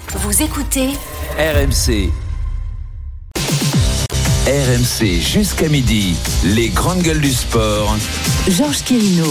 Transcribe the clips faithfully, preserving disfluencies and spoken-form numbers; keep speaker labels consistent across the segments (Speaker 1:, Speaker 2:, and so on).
Speaker 1: Vous écoutez
Speaker 2: R M C. R M C jusqu'à midi, les grandes gueules du sport.
Speaker 1: Georges Quirino.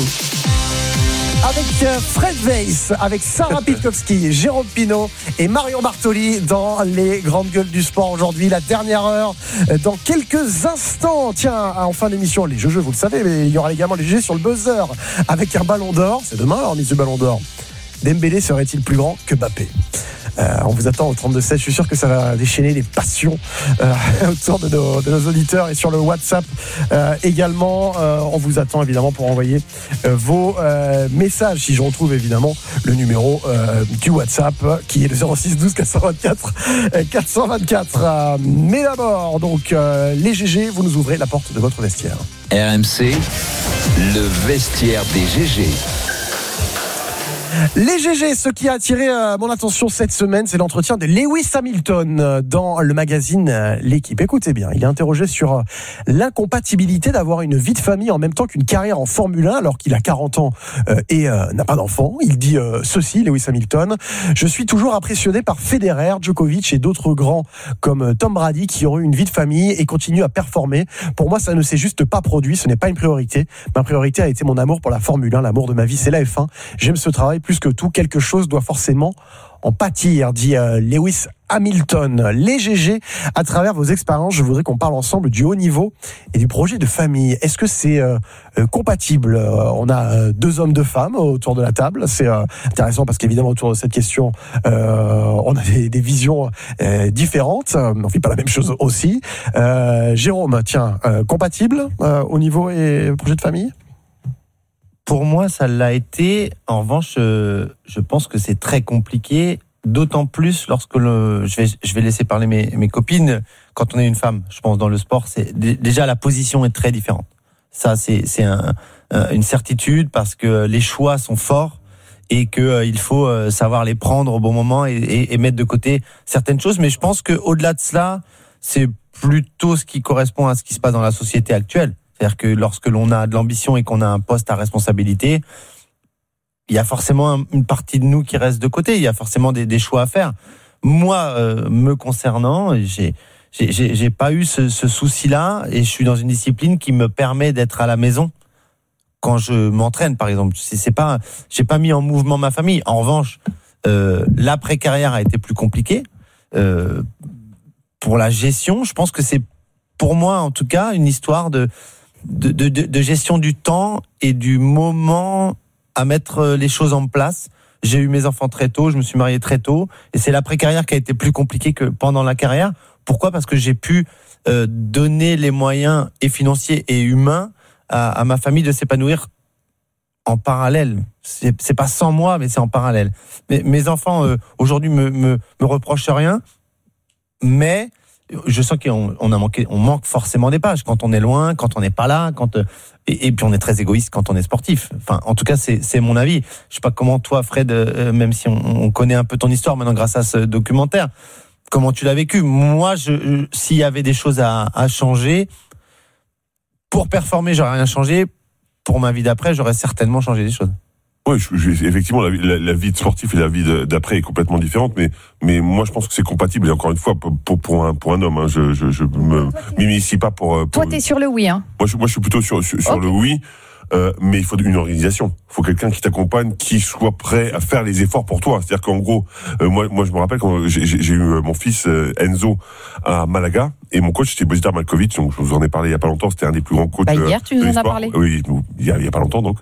Speaker 3: Avec Fred Weiss, avec Sarah Pitkowski, Jérôme Pinault et Marion Bartoli dans les grandes gueules du sport aujourd'hui, la dernière heure dans quelques instants. Tiens, en fin d'émission, les jeux, vous le savez, mais il y aura également les G G sur le buzzer avec un ballon d'or. C'est demain alors, monsieur Ballon d'or. Dembélé serait-il plus grand que Mbappé? Euh, on vous attend au trente-deux seize. Je suis sûr que ça va déchaîner les passions euh, autour de nos, de nos auditeurs et sur le WhatsApp euh, également. Euh, on vous attend évidemment pour envoyer euh, vos euh, messages. Si je retrouve évidemment le numéro euh, du WhatsApp qui est le zéro six douze quatre cent vingt-quatre quatre cent vingt-quatre. Euh, mais d'abord, donc euh, les G G, vous nous ouvrez la porte de votre vestiaire.
Speaker 2: R M C, le vestiaire des G G.
Speaker 3: Les G G, ce qui a attiré euh, mon attention cette semaine, c'est l'entretien de Lewis Hamilton euh, dans le magazine euh, L'équipe. Écoutez bien, il est interrogé sur euh, l'incompatibilité d'avoir une vie de famille en même temps qu'une carrière en Formule un alors qu'il a quarante ans euh, et euh, n'a pas d'enfant. Il dit euh, ceci, Lewis Hamilton: je suis toujours impressionné par Federer, Djokovic et d'autres grands comme euh, Tom Brady qui ont eu une vie de famille et continuent à performer. Pour moi, ça ne s'est juste pas produit, ce n'est pas une priorité. Ma priorité a été mon amour pour la Formule un, l'amour de ma vie, c'est la F un. J'aime ce travail plus que tout, quelque chose doit forcément en pâtir, dit euh, Lewis Hamilton. Les G G, à travers vos expériences, je voudrais qu'on parle ensemble du haut niveau et du projet de famille. Est-ce que c'est euh, euh, compatible? euh, On a euh, deux hommes, deux femmes autour de la table. C'est euh, intéressant parce qu'évidemment, autour de cette question, euh, on a des, des visions euh, différentes. On ne vit pas la même chose aussi. Euh, Jérôme, tiens, euh, compatible euh, au niveau et projet de famille?
Speaker 4: Pour moi, ça l'a été. En revanche, euh, je pense que c'est très compliqué, d'autant plus lorsque le, je vais, je vais laisser parler mes, mes copines. Quand on est une femme, je pense dans le sport, c'est déjà la position est très différente. Ça, c'est, c'est un, une certitude parce que les choix sont forts et que euh, il faut euh, savoir les prendre au bon moment et, et, et mettre de côté certaines choses. Mais je pense que au-delà de cela, c'est plutôt ce qui correspond à ce qui se passe dans la société actuelle. C'est-à-dire que lorsque l'on a de l'ambition et qu'on a un poste à responsabilité, il y a forcément une partie de nous qui reste de côté. Il y a forcément des, des choix à faire. Moi, euh, me concernant, j'ai, j'ai, j'ai, j'ai pas eu ce, ce souci-là et je suis dans une discipline qui me permet d'être à la maison quand je m'entraîne, par exemple. C'est, c'est pas, j'ai pas mis en mouvement ma famille. En revanche, euh, l'après-carrière a été plus compliquée. Euh, pour la gestion, je pense que c'est, pour moi en tout cas, une histoire de De, de, de gestion du temps et du moment à mettre les choses en place. J'ai eu mes enfants très tôt, je me suis marié très tôt, et c'est l'après-carrière qui a été plus compliquée que pendant la carrière. Pourquoi ? Parce que j'ai pu euh, donner les moyens et financiers et humains à, à ma famille de s'épanouir en parallèle. C'est, c'est pas sans moi, mais c'est en parallèle. Mais, mes enfants euh, aujourd'hui me, me, me reprochent rien, mais je sens qu'on on a manqué, on manque forcément des pages quand on est loin, quand on n'est pas là, quand et, et puis on est très égoïste quand on est sportif. Enfin, en tout cas, c'est c'est mon avis. Je sais pas comment toi, Fred, euh, même si on, on connaît un peu ton histoire maintenant grâce à ce documentaire, comment tu l'as vécu. Moi, je, je s'il y avait des choses à, à changer pour performer, j'aurais rien changé. Pour ma vie d'après, j'aurais certainement changé des choses.
Speaker 5: Oui, je, je, effectivement, la, la, la vie de sportif et la vie de, d'après est complètement différente, mais, mais moi, je pense que c'est compatible. Et encore une fois, pour, pour, pour, un, pour un homme, hein, je, je, je me m'initie pas pour, pour.
Speaker 6: Toi, t'es sur le oui, hein.
Speaker 5: Moi, je, moi, je suis plutôt sur, sur, sur
Speaker 6: okay.
Speaker 5: le oui. Euh, mais il faut une organisation. Il faut quelqu'un qui t'accompagne, qui soit prêt à faire les efforts pour toi. C'est-à-dire qu'en gros, euh, moi, moi, je me rappelle quand j'ai, j'ai eu mon fils euh, Enzo à Malaga, et mon coach c'était Božidar Maljković. Donc je vous en ai parlé il y a pas longtemps. C'était un des plus grands coachs.
Speaker 6: Bah hier, tu nous en as parlé.
Speaker 5: Oui, il y a, il y a pas longtemps donc.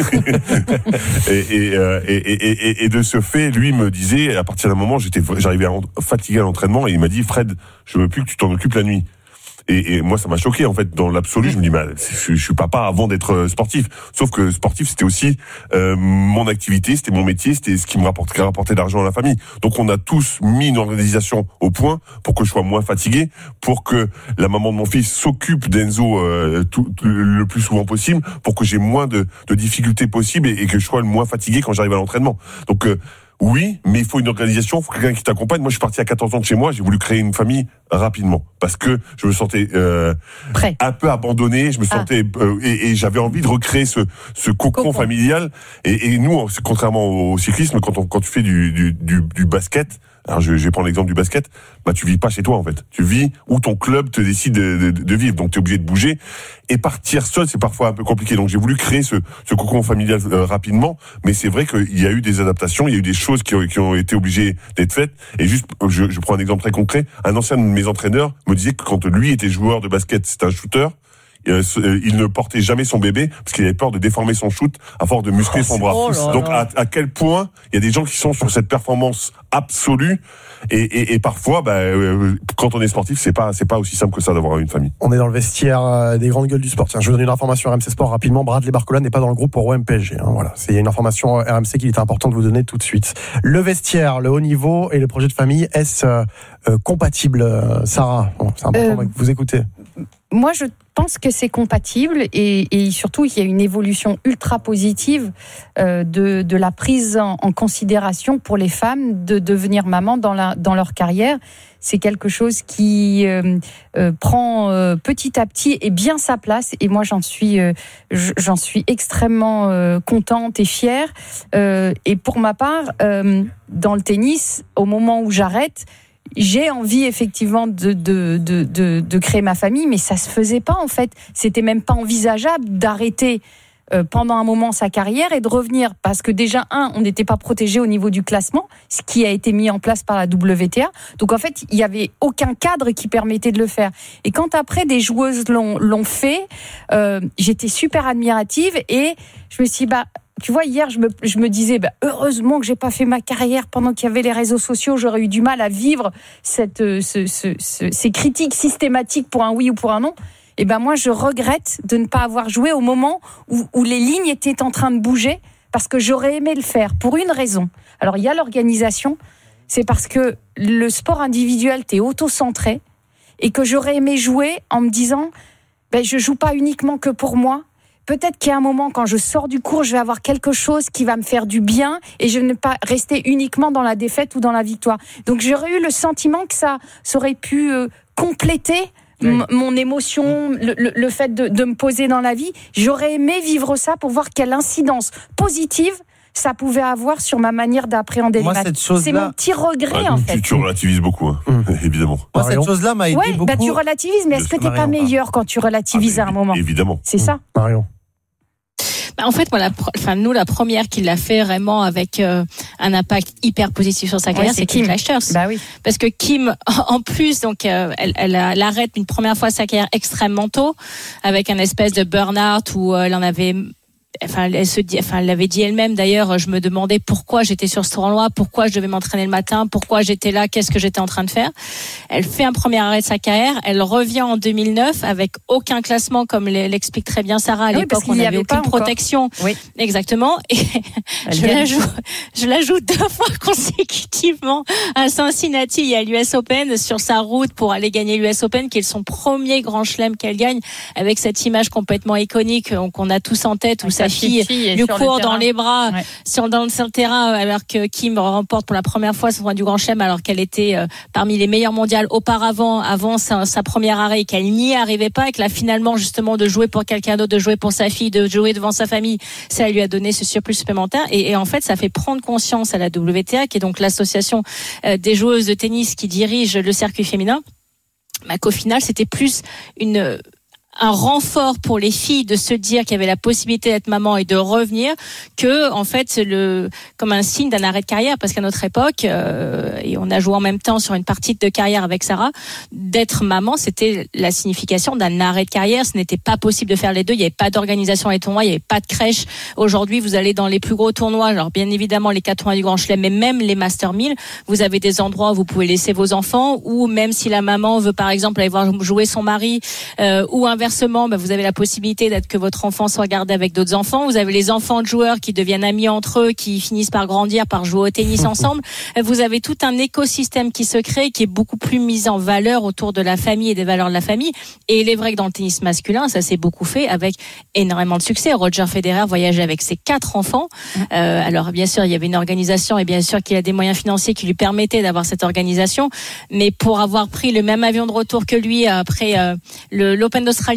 Speaker 5: et, et, euh, et, et, et, et de ce fait, lui me disait, à partir d'un moment, j'étais, j'arrivais à, fatigué à l'entraînement, et il m'a dit, Fred, je veux plus que tu t'en occupes la nuit. Et, et moi, ça m'a choqué, en fait, dans l'absolu. Je me dis, mais je, je suis papa avant d'être sportif. Sauf que sportif, c'était aussi euh, mon activité, c'était mon métier, c'était ce qui me rapportait, qui rapportait de l'argent à la famille. Donc, on a tous mis une organisation au point pour que je sois moins fatigué, pour que la maman de mon fils s'occupe d'Enzo euh, tout, le plus souvent possible, pour que j'ai moins de, de difficultés possibles et, et que je sois le moins fatigué quand j'arrive à l'entraînement. Donc, euh, oui, mais il faut une organisation, il faut quelqu'un qui t'accompagne. Moi, je suis parti à quatorze ans de chez moi, j'ai voulu créer une famille rapidement parce que je me sentais euh, un peu abandonné, je me sentais ah. euh, et, et j'avais envie de recréer ce, ce cocon, cocon familial. Et, et nous, contrairement au cyclisme, quand, on, quand tu fais du, du, du, du basket, Alors je, je vais prendre l'exemple du basket. Bah tu vis pas chez toi en fait. Tu vis où ton club te décide de, de, de vivre. Donc tu es obligé de bouger. Et partir seul, c'est parfois un peu compliqué. Donc j'ai voulu créer ce, ce cocon familial euh, rapidement. Mais c'est vrai qu'il y a eu des adaptations, il y a eu des choses qui ont, qui ont été obligées d'être faites. Et juste, je, je prends un exemple très concret. Un ancien de mes entraîneurs me disait que quand lui était joueur de basket, c'était un shooter. Euh, il ne portait jamais son bébé parce qu'il avait peur de déformer son shoot à force de muscler oh, son bras. Oh là Donc à, à quel point il y a des gens qui sont sur cette performance absolue et, et, et parfois bah, euh, quand on est sportif c'est pas c'est pas aussi simple que ça d'avoir une famille.
Speaker 3: On est dans le vestiaire euh, des grandes gueules du sport. Tiens, je vous donne une information R M C Sport rapidement. Bradley Barcola n'est pas dans le groupe pour O M P S G. Hein, voilà, c'est une information R M C qu'il était important de vous donner tout de suite. Le vestiaire, le haut niveau et le projet de famille, est-ce euh, euh, compatible, euh, Sarah? Bon, c'est important euh... que vous écoutez.
Speaker 6: Moi, je pense que c'est compatible et, et surtout, il y a une évolution ultra positive euh, de, de la prise en, en considération pour les femmes de devenir maman dans, la, dans leur carrière. C'est quelque chose qui euh, euh, prend euh, petit à petit et bien sa place. Et moi, j'en suis, euh, j'en suis extrêmement euh, contente et fière. Euh, et pour ma part, euh, dans le tennis, au moment où j'arrête, j'ai envie effectivement de, de, de, de, de créer ma famille, mais ça se faisait pas en fait. C'était même pas envisageable d'arrêter euh, pendant un moment sa carrière et de revenir. Parce que déjà, un, on n'était pas protégé au niveau du classement, ce qui a été mis en place par la W T A. Donc en fait, il n'y avait aucun cadre qui permettait de le faire. Et quand après des joueuses l'ont, l'ont fait, euh, j'étais super admirative et je me suis dit, bah, tu vois, hier, je me, je me disais, bah, heureusement que j'ai pas fait ma carrière pendant qu'il y avait les réseaux sociaux. J'aurais eu du mal à vivre cette, ce, ce, ce, ces critiques systématiques pour un oui ou pour un non. Et ben moi, je regrette de ne pas avoir joué au moment où, où les lignes étaient en train de bouger, parce que j'aurais aimé le faire pour une raison. Alors, il y a l'organisation. C'est parce que le sport individuel, t'es auto-centré, et que j'aurais aimé jouer en me disant, ben, je joue pas uniquement que pour moi. Peut-être qu'il y a un moment, quand je sors du cours, je vais avoir quelque chose qui va me faire du bien et je ne vais pas rester uniquement dans la défaite ou dans la victoire. Donc j'aurais eu le sentiment que ça, ça aurait pu euh, compléter oui. m- mon émotion, le, le, le fait de, de me poser dans la vie. J'aurais aimé vivre ça pour voir quelle incidence positive ça pouvait avoir sur ma manière d'appréhender
Speaker 4: Moi,
Speaker 6: les matchs. C'est
Speaker 4: là...
Speaker 6: mon petit regret,
Speaker 5: ah,
Speaker 6: en
Speaker 5: tu,
Speaker 6: fait.
Speaker 5: Tu relativises beaucoup, hein, mmh. évidemment.
Speaker 4: Moi, cette chose-là m'a aidé
Speaker 6: ouais,
Speaker 4: beaucoup.
Speaker 6: Bah, tu relativises, mais est-ce que t'es pas meilleur quand tu relativises ah, à un moment?
Speaker 5: Évidemment.
Speaker 6: C'est mmh. ça.
Speaker 3: Marion.
Speaker 7: Bah, en fait, moi, la, enfin, nous, la première qui l'a fait vraiment avec euh, un impact hyper positif sur sa carrière, ouais, c'est, c'est Kim Clijsters.
Speaker 6: Bah oui.
Speaker 7: Parce que Kim, en plus, donc, euh, elle, elle, elle arrête une première fois sa carrière extrêmement tôt, avec un espèce de burn-out où euh, elle en avait. Enfin, elle se dit, enfin, elle l'avait dit elle-même d'ailleurs. Je me demandais pourquoi j'étais sur ce tournoi, pourquoi je devais m'entraîner le matin, pourquoi j'étais là, qu'est-ce que j'étais en train de faire. Elle fait un premier arrêt de sa carrière. Elle revient en deux mille neuf avec aucun classement, comme l'explique très bien Sarah. À l'époque, oui, on n'avait aucune protection.
Speaker 6: Oui.
Speaker 7: Exactement. Et je la joue, je la joue deux fois consécutivement à Cincinnati et à l'U S Open sur sa route pour aller gagner l'U S Open, qui est son premier grand chelem qu'elle gagne, avec cette image complètement iconique qu'on a tous en tête, où sa fille lui court dans les bras ouais. sur, dans le terrain, alors que Kim remporte pour la première fois son du grand chelem, alors qu'elle était euh, parmi les meilleures mondiales auparavant, avant sa, sa première arrêt, et qu'elle n'y arrivait pas, et que là finalement justement de jouer pour quelqu'un d'autre, de jouer pour sa fille, de jouer devant sa famille, ça lui a donné ce surplus supplémentaire. Et, et en fait, ça fait prendre conscience à la W T A, qui est donc l'association euh, des joueuses de tennis qui dirige le circuit féminin, bah, qu'au final c'était plus une un renfort pour les filles de se dire qu'il y avait la possibilité d'être maman et de revenir, que en fait c'est le comme un signe d'un arrêt de carrière, parce qu'à notre époque euh, et on a joué en même temps sur une partie de carrière avec Sarah, d'être maman c'était la signification d'un arrêt de carrière. Ce n'était pas possible de faire les deux, il n'y avait pas d'organisation à les tournois, il n'y avait pas de crèche. Aujourd'hui vous allez dans les plus gros tournois, alors bien évidemment les quatre tournois du Grand Chelem, mais même les Master mille, vous avez des endroits où vous pouvez laisser vos enfants, ou même si la maman veut par exemple aller voir jouer son mari, euh, ou inversement, bah, vous avez la possibilité d'être que votre enfant soit gardé avec d'autres enfants. Vous avez les enfants de joueurs qui deviennent amis entre eux, qui finissent par grandir, par jouer au tennis ensemble. Vous avez tout un écosystème qui se crée, qui est beaucoup plus mis en valeur autour de la famille et des valeurs de la famille. Et il est vrai que dans le tennis masculin, ça s'est beaucoup fait avec énormément de succès. Roger Federer voyageait avec ses quatre enfants. Euh, alors bien sûr, il y avait une organisation, et bien sûr qu'il a des moyens financiers qui lui permettaient d'avoir cette organisation. Mais pour avoir pris le même avion de retour que lui après euh, le, l'Open d'Australie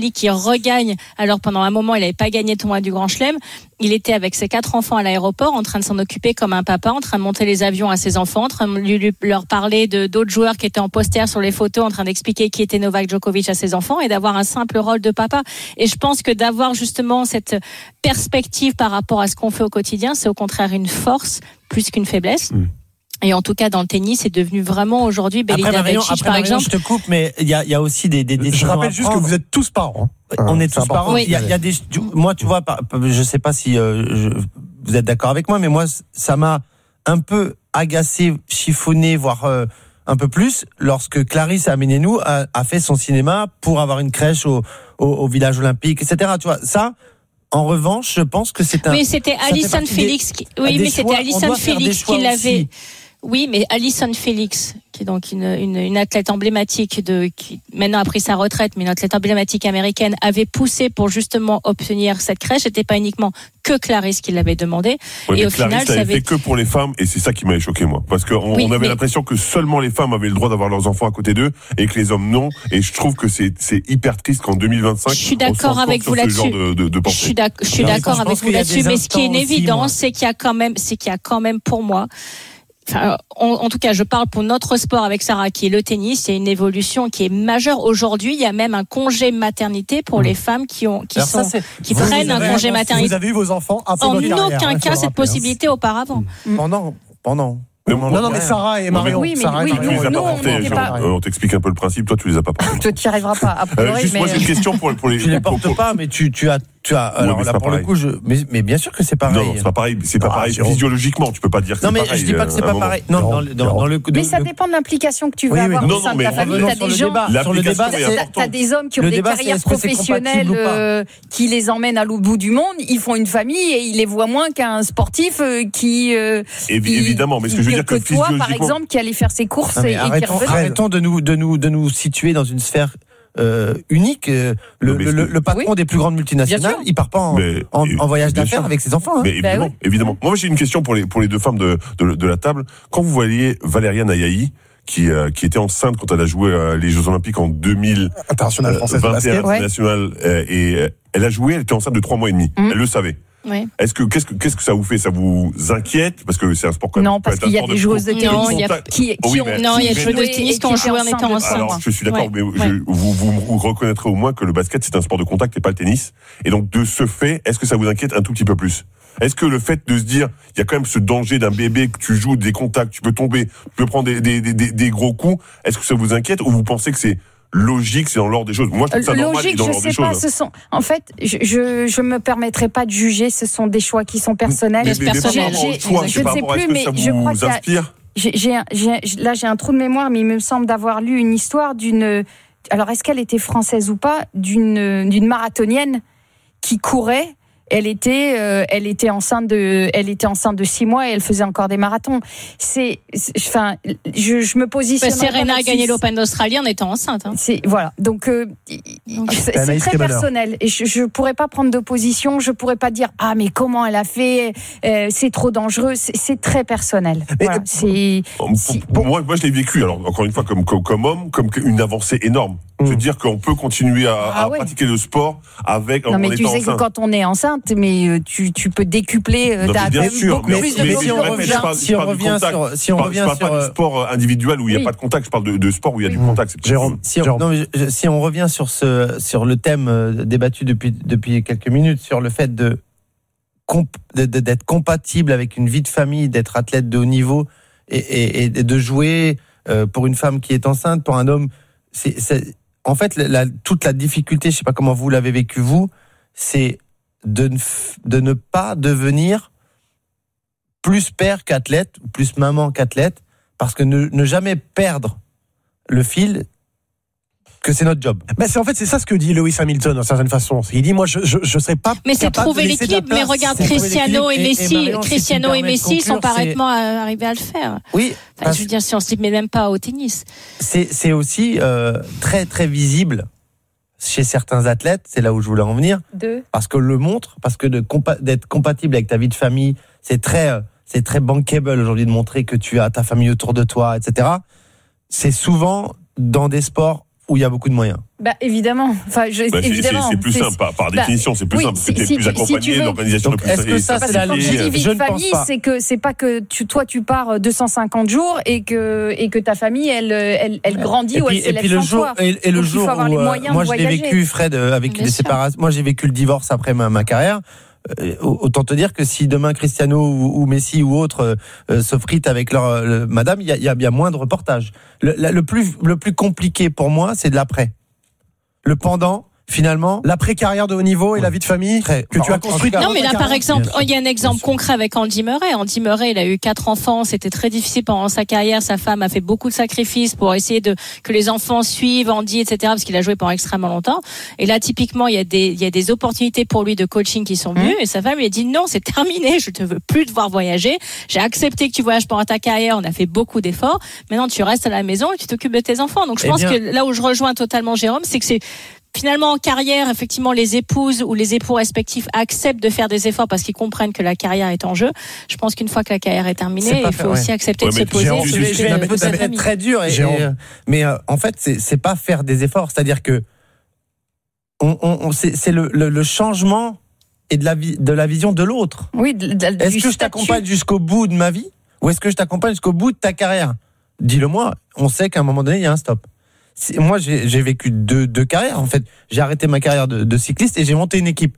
Speaker 7: Malik qui regagne. Alors pendant un moment, il n'avait pas gagné le tournoi du Grand Chelem. Il était avec ses quatre enfants à l'aéroport, en train de s'en occuper comme un papa, en train de monter les avions à ses enfants, en train de lui, lui, leur parler de d'autres joueurs qui étaient en poster sur les photos, en train d'expliquer qui était Novak Djokovic à ses enfants et d'avoir un simple rôle de papa. Et je pense que d'avoir justement cette perspective par rapport à ce qu'on fait au quotidien, c'est au contraire une force plus qu'une faiblesse. Mmh. Et en tout cas, dans le tennis, c'est devenu vraiment aujourd'hui Belinda Bencic, par exemple.
Speaker 4: Je te coupe, mais il y a, il y a aussi des, des décisions.
Speaker 3: Je rappelle juste que vous êtes tous parents.
Speaker 4: Hein. On est tous parents. Oui. Il y a, il y a des, moi, tu vois, je sais pas si euh, je, vous êtes d'accord avec moi, mais moi, ça m'a un peu agacé, chiffonné, voire euh, un peu plus, lorsque Clarisse Amenenou a, a fait son cinéma pour avoir une crèche au, au, au village olympique, et cetera. Tu vois, ça. En revanche, je pense que c'est un.
Speaker 7: Mais c'était Allyson Félix. Qui, oui, mais c'était Allyson Félix qui l'avait. Oui, mais Allyson Félix, qui est donc une, une, une athlète emblématique de, qui maintenant a pris sa retraite, mais une athlète emblématique américaine, avait poussé pour justement obtenir cette crèche. C'était pas uniquement que Clarisse qui l'avait demandé.
Speaker 5: Oui,
Speaker 7: et
Speaker 5: mais
Speaker 7: au
Speaker 5: Clarisse
Speaker 7: final, ça
Speaker 5: avait fait que pour les femmes, et c'est ça qui m'avait choqué, moi. Parce qu'on oui, on avait mais... l'impression que seulement les femmes avaient le droit d'avoir leurs enfants à côté d'eux, et que les hommes non. Et je trouve que c'est, c'est hyper triste qu'en deux mille vingt-cinq,
Speaker 7: je suis d'accord avec vous là-dessus.
Speaker 5: De, de, de
Speaker 7: je suis d'accord, je suis d'accord avec vous là-dessus, mais ce qui est une évidence, c'est qu'il y a quand même, c'est qu'il y a quand même pour moi, Enfin, en, en tout cas, je parle pour notre sport avec Sarah, qui est le tennis. C'est une évolution qui est majeure. Aujourd'hui, il y a même un congé maternité pour mmh. les femmes qui ont, qui Alors sont, ça, qui vous prennent vous un congé maternité.
Speaker 3: Vous avez eu vos enfants après
Speaker 7: en
Speaker 3: votre carrière,
Speaker 7: aucun
Speaker 3: hein,
Speaker 7: cas cette possibilité hein. auparavant.
Speaker 4: Mmh. Pendant, pendant.
Speaker 3: Non, non, mais Sarah et Marion.
Speaker 6: Oui, mais
Speaker 3: Sarah
Speaker 6: oui,
Speaker 3: et Marion.
Speaker 6: nous,
Speaker 5: tu les as
Speaker 6: nous,
Speaker 5: pas portés.
Speaker 6: on, pas...
Speaker 5: on t'explique un peu le principe. Toi, tu les as pas portés.
Speaker 6: Toi, tu n'y arriveras pas. À pleurer,
Speaker 5: euh, juste
Speaker 6: mais...
Speaker 5: moi, j'ai une question pour, pour les.
Speaker 4: Tu les portes pour... pas, mais tu, tu as, tu as. Alors ouais, là, pour pareil. le coup, je. Mais, mais bien sûr que c'est pareil.
Speaker 5: Non, c'est pas pareil. C'est pas ah, pareil. Physiologiquement, tu peux pas dire que
Speaker 4: non,
Speaker 5: c'est
Speaker 4: mais
Speaker 5: pareil.
Speaker 4: Je dis pas que c'est pas pareil. Non, dans, dans, dans le.
Speaker 6: Mais ça dépend de l'implication que tu veux avoir au sein de ta famille. T'as des gens.
Speaker 4: Sur le débat,
Speaker 6: t'as des hommes qui ont des carrières professionnelles qui les emmènent à l'autre bout du monde. Ils font une famille et ils les voient moins qu'un sportif qui.
Speaker 5: Évidemment, mais ce que je veux dire que
Speaker 6: toi, par exemple, qui allait faire ses courses non, et,
Speaker 4: arrêtons,
Speaker 6: et qui
Speaker 4: arrêtons de nous de nous de nous situer dans une sphère euh, unique. Le, non, le, le, le patron oui. des plus grandes multinationales, il part pas en, mais, en, en voyage d'affaires sûr. avec ses enfants. Hein.
Speaker 5: Mais évidemment, bah oui. évidemment. Moi, j'ai une question pour les pour les deux femmes de de, de la table. Quand vous voyez Valériane Ayayi, qui euh, qui était enceinte quand elle a joué euh, les Jeux Olympiques en deux mille
Speaker 3: internationale française
Speaker 5: vingt et un
Speaker 3: de basket,
Speaker 5: internationale ouais. euh, et euh, elle a joué, elle était enceinte de trois mois et demi. Mmh. Elle le savait.
Speaker 7: Oui.
Speaker 5: Est-ce que qu'est-ce que qu'est-ce que ça vous fait? Ça vous inquiète parce que c'est un sport comme
Speaker 6: non parce qu'il y a des joueuses de tennis
Speaker 7: non, il y a qui, qui oui, ont non il y a des joueuses de tennis qui ont joué en étant enceintes.
Speaker 5: Alors je suis d'accord, ouais. mais je, vous, vous vous reconnaîtrez au moins que le basket c'est un sport de contact et pas le tennis. Et donc de ce fait, est-ce que ça vous inquiète un tout petit peu plus? Est-ce que le fait de se dire, il y a quand même ce danger d'un bébé que tu joues des contacts, tu peux tomber, tu peux prendre des des des, des gros coups, est-ce que ça vous inquiète ou vous pensez que c'est logique, c'est dans l'ordre des choses. Moi, je trouve ça normal et dans l'ordre des choses. Logique, je sais pas. Ce
Speaker 6: sont, en fait, je, je, je me permettrai pas de juger. Ce sont des choix qui sont personnels.
Speaker 5: Mais, mais, mais personnels. J'ai,
Speaker 6: choix, je ne sais plus, mais je crois qu'il y a, j'ai, j'ai, j'ai, là, j'ai un trou de mémoire, mais il me semble d'avoir lu une histoire d'une. Alors, est-ce qu'elle était française ou pas, d'une d'une marathonienne qui courait. Elle était, euh, elle était enceinte de, elle était enceinte de six mois et elle faisait encore des marathons. C'est, enfin, je, je me positionne.
Speaker 7: Bah, Serena a gagné l'Open d'Australie en étant enceinte. Hein.
Speaker 6: C'est voilà, donc, euh, donc c'est, c'est très personnel et je, je pourrais pas prendre de position. Je pourrais pas dire ah mais comment elle a fait, euh, c'est trop dangereux. C'est, c'est très personnel. Mais voilà, c'est.
Speaker 5: Pour, pour moi, moi je l'ai vécu. Alors encore une fois comme comme, comme homme, comme une avancée énorme. Mmh. Je veux dire qu'on peut continuer à, ah, à ouais. pratiquer le sport avec.
Speaker 6: Non
Speaker 5: en,
Speaker 6: mais
Speaker 5: en
Speaker 6: tu sais enceinte. Que quand on est enceinte, mais tu, tu peux décupler
Speaker 5: non,
Speaker 6: ta
Speaker 5: bien sûr,
Speaker 6: beaucoup
Speaker 5: mais,
Speaker 6: plus
Speaker 5: mais,
Speaker 6: de
Speaker 5: si on revient, si on revient sur, si on je revient je parle sur, pas du sport individuel où il n'y a oui. pas de contact, je parle de, de sport où il y a oui. du contact. C'est
Speaker 4: Jérôme, si on, non, je, si on revient sur ce, sur le thème débattu depuis, depuis quelques minutes, sur le fait de, de, de d'être compatible avec une vie de famille, d'être athlète de haut niveau et, et, et de jouer euh, pour une femme qui est enceinte, pour un homme, c'est, c'est en fait la, toute la difficulté, je sais pas comment vous l'avez vécu vous, c'est De ne, de ne pas devenir plus père qu'athlète, plus maman qu'athlète, parce que ne, ne jamais perdre le fil, que c'est notre job.
Speaker 3: Bah c'est en fait c'est ça ce que dit Lewis Hamilton d'une certaine façon. Il dit moi je je, je serais pas.
Speaker 7: Mais c'est trouver l'équilibre. Mais regarde Cristiano et Messi, et Cristiano et Messi sont parfaitement arrivés à le faire.
Speaker 4: Oui.
Speaker 7: Enfin, je veux dire si on se lit même pas au tennis.
Speaker 4: C'est c'est aussi euh, très très visible. Chez certains athlètes, c'est là où je voulais en venir,
Speaker 6: Deux.
Speaker 4: parce que le montre, parce que de compa- d'être compatible avec ta vie de famille, c'est très, c'est très bankable aujourd'hui de montrer que tu as ta famille autour de toi, et cetera. C'est souvent dans des sports où il y a beaucoup de moyens?
Speaker 6: Bah évidemment, enfin je,
Speaker 5: bah, c'est,
Speaker 6: évidemment.
Speaker 5: c'est, c'est plus
Speaker 6: c'est,
Speaker 5: simple, par, par
Speaker 6: bah,
Speaker 5: définition, c'est plus
Speaker 6: oui,
Speaker 5: simple.
Speaker 6: si,
Speaker 5: C'est que
Speaker 6: si,
Speaker 5: t'es plus
Speaker 6: si
Speaker 5: accompagné,
Speaker 6: tu veux,
Speaker 5: l'organisation
Speaker 4: donc,
Speaker 5: est plus
Speaker 4: est-ce que ça,
Speaker 5: ça,
Speaker 4: c'est
Speaker 6: parce que quand
Speaker 4: d'aller-
Speaker 6: je dis vie
Speaker 4: je
Speaker 6: de
Speaker 4: ne pense
Speaker 6: famille,
Speaker 4: pas.
Speaker 6: c'est que c'est pas que tu, toi tu pars deux cent cinquante jours et que et que ta famille elle elle, elle grandit
Speaker 4: Et
Speaker 6: ou
Speaker 4: puis,
Speaker 6: elle
Speaker 4: et
Speaker 6: s'élève
Speaker 4: puis le
Speaker 6: sans
Speaker 4: jour,
Speaker 6: toi.
Speaker 4: et, et le
Speaker 6: Donc, il faut
Speaker 4: jour
Speaker 6: avoir
Speaker 4: où
Speaker 6: les
Speaker 4: euh,
Speaker 6: moyens
Speaker 4: moi
Speaker 6: de
Speaker 4: je l'ai
Speaker 6: voyager.
Speaker 4: vécu, Fred, euh, avec
Speaker 7: Bien
Speaker 4: les
Speaker 7: sûr.
Speaker 4: séparations. Moi j'ai vécu le divorce après ma, ma carrière. Euh, autant te dire que si demain Cristiano ou, ou Messi ou autre euh, se fritent avec leur euh, madame, il y a, il y a bien moins de reportages. Le, la- le plus le plus compliqué pour moi, c'est de l'après. Le pendant, finalement.
Speaker 3: L'après-carrière de haut niveau et la vie de famille
Speaker 4: Très-
Speaker 3: que tu as
Speaker 4: en- en
Speaker 3: construite.
Speaker 4: tout cas,
Speaker 7: Non, mais là,
Speaker 3: pendant ta
Speaker 7: par
Speaker 3: carrière.
Speaker 7: exemple,
Speaker 4: Bien sûr.
Speaker 7: il y a un exemple concret avec Andy Murray. Andy Murray, il a eu quatre enfants. C'était très difficile pendant sa carrière. Sa femme a fait beaucoup de sacrifices pour essayer de que les enfants suivent Andy, et cetera. Parce qu'il a joué pendant extrêmement longtemps. Et là, typiquement, il y a des, il y a des opportunités pour lui de coaching qui sont venues. Et sa femme lui a dit non, c'est terminé. Je te veux plus te voir voyager. J'ai accepté que tu voyages pendant ta carrière. On a fait beaucoup d'efforts. Maintenant, tu restes à la maison et tu t'occupes de tes enfants. Donc, je
Speaker 4: Eh
Speaker 7: pense
Speaker 4: bien-
Speaker 7: que là où je rejoins totalement Jérôme, c'est que c'est finalement, en carrière, effectivement, les épouses ou les époux respectifs acceptent de faire des efforts parce qu'ils comprennent que la carrière est en jeu. Je pense qu'une fois que la carrière est
Speaker 4: C'est
Speaker 7: terminée,
Speaker 4: pas
Speaker 7: il faut
Speaker 4: fait,
Speaker 7: aussi
Speaker 4: ouais.
Speaker 7: accepter
Speaker 5: Ouais,
Speaker 7: de
Speaker 5: mais
Speaker 7: se poser.
Speaker 5: Jérôme,
Speaker 7: et
Speaker 5: je
Speaker 7: de
Speaker 5: vais-
Speaker 7: s'occuper
Speaker 5: je vais
Speaker 7: de
Speaker 4: peut-être
Speaker 7: sa
Speaker 4: être
Speaker 7: famille.
Speaker 4: très dur, et,
Speaker 3: Jérôme.
Speaker 4: et, euh, mais euh, en fait, c'est, c'est pas faire des efforts. C'est-à-dire que on, on, on- c'est, c'est le, le, le changement et de la, vi- de la vision de l'autre.
Speaker 6: Oui, de- de-
Speaker 4: Est-ce
Speaker 6: du
Speaker 4: que je
Speaker 6: statut.
Speaker 4: t'accompagne jusqu'au bout de ma vie ou est-ce que je t'accompagne jusqu'au bout de ta carrière? Dis-le-moi. On sait qu'à un moment donné, il y a un stop. C'est- Moi, j'ai, j'ai vécu deux, deux carrières. En fait, j'ai arrêté ma carrière de, de cycliste et j'ai monté une équipe.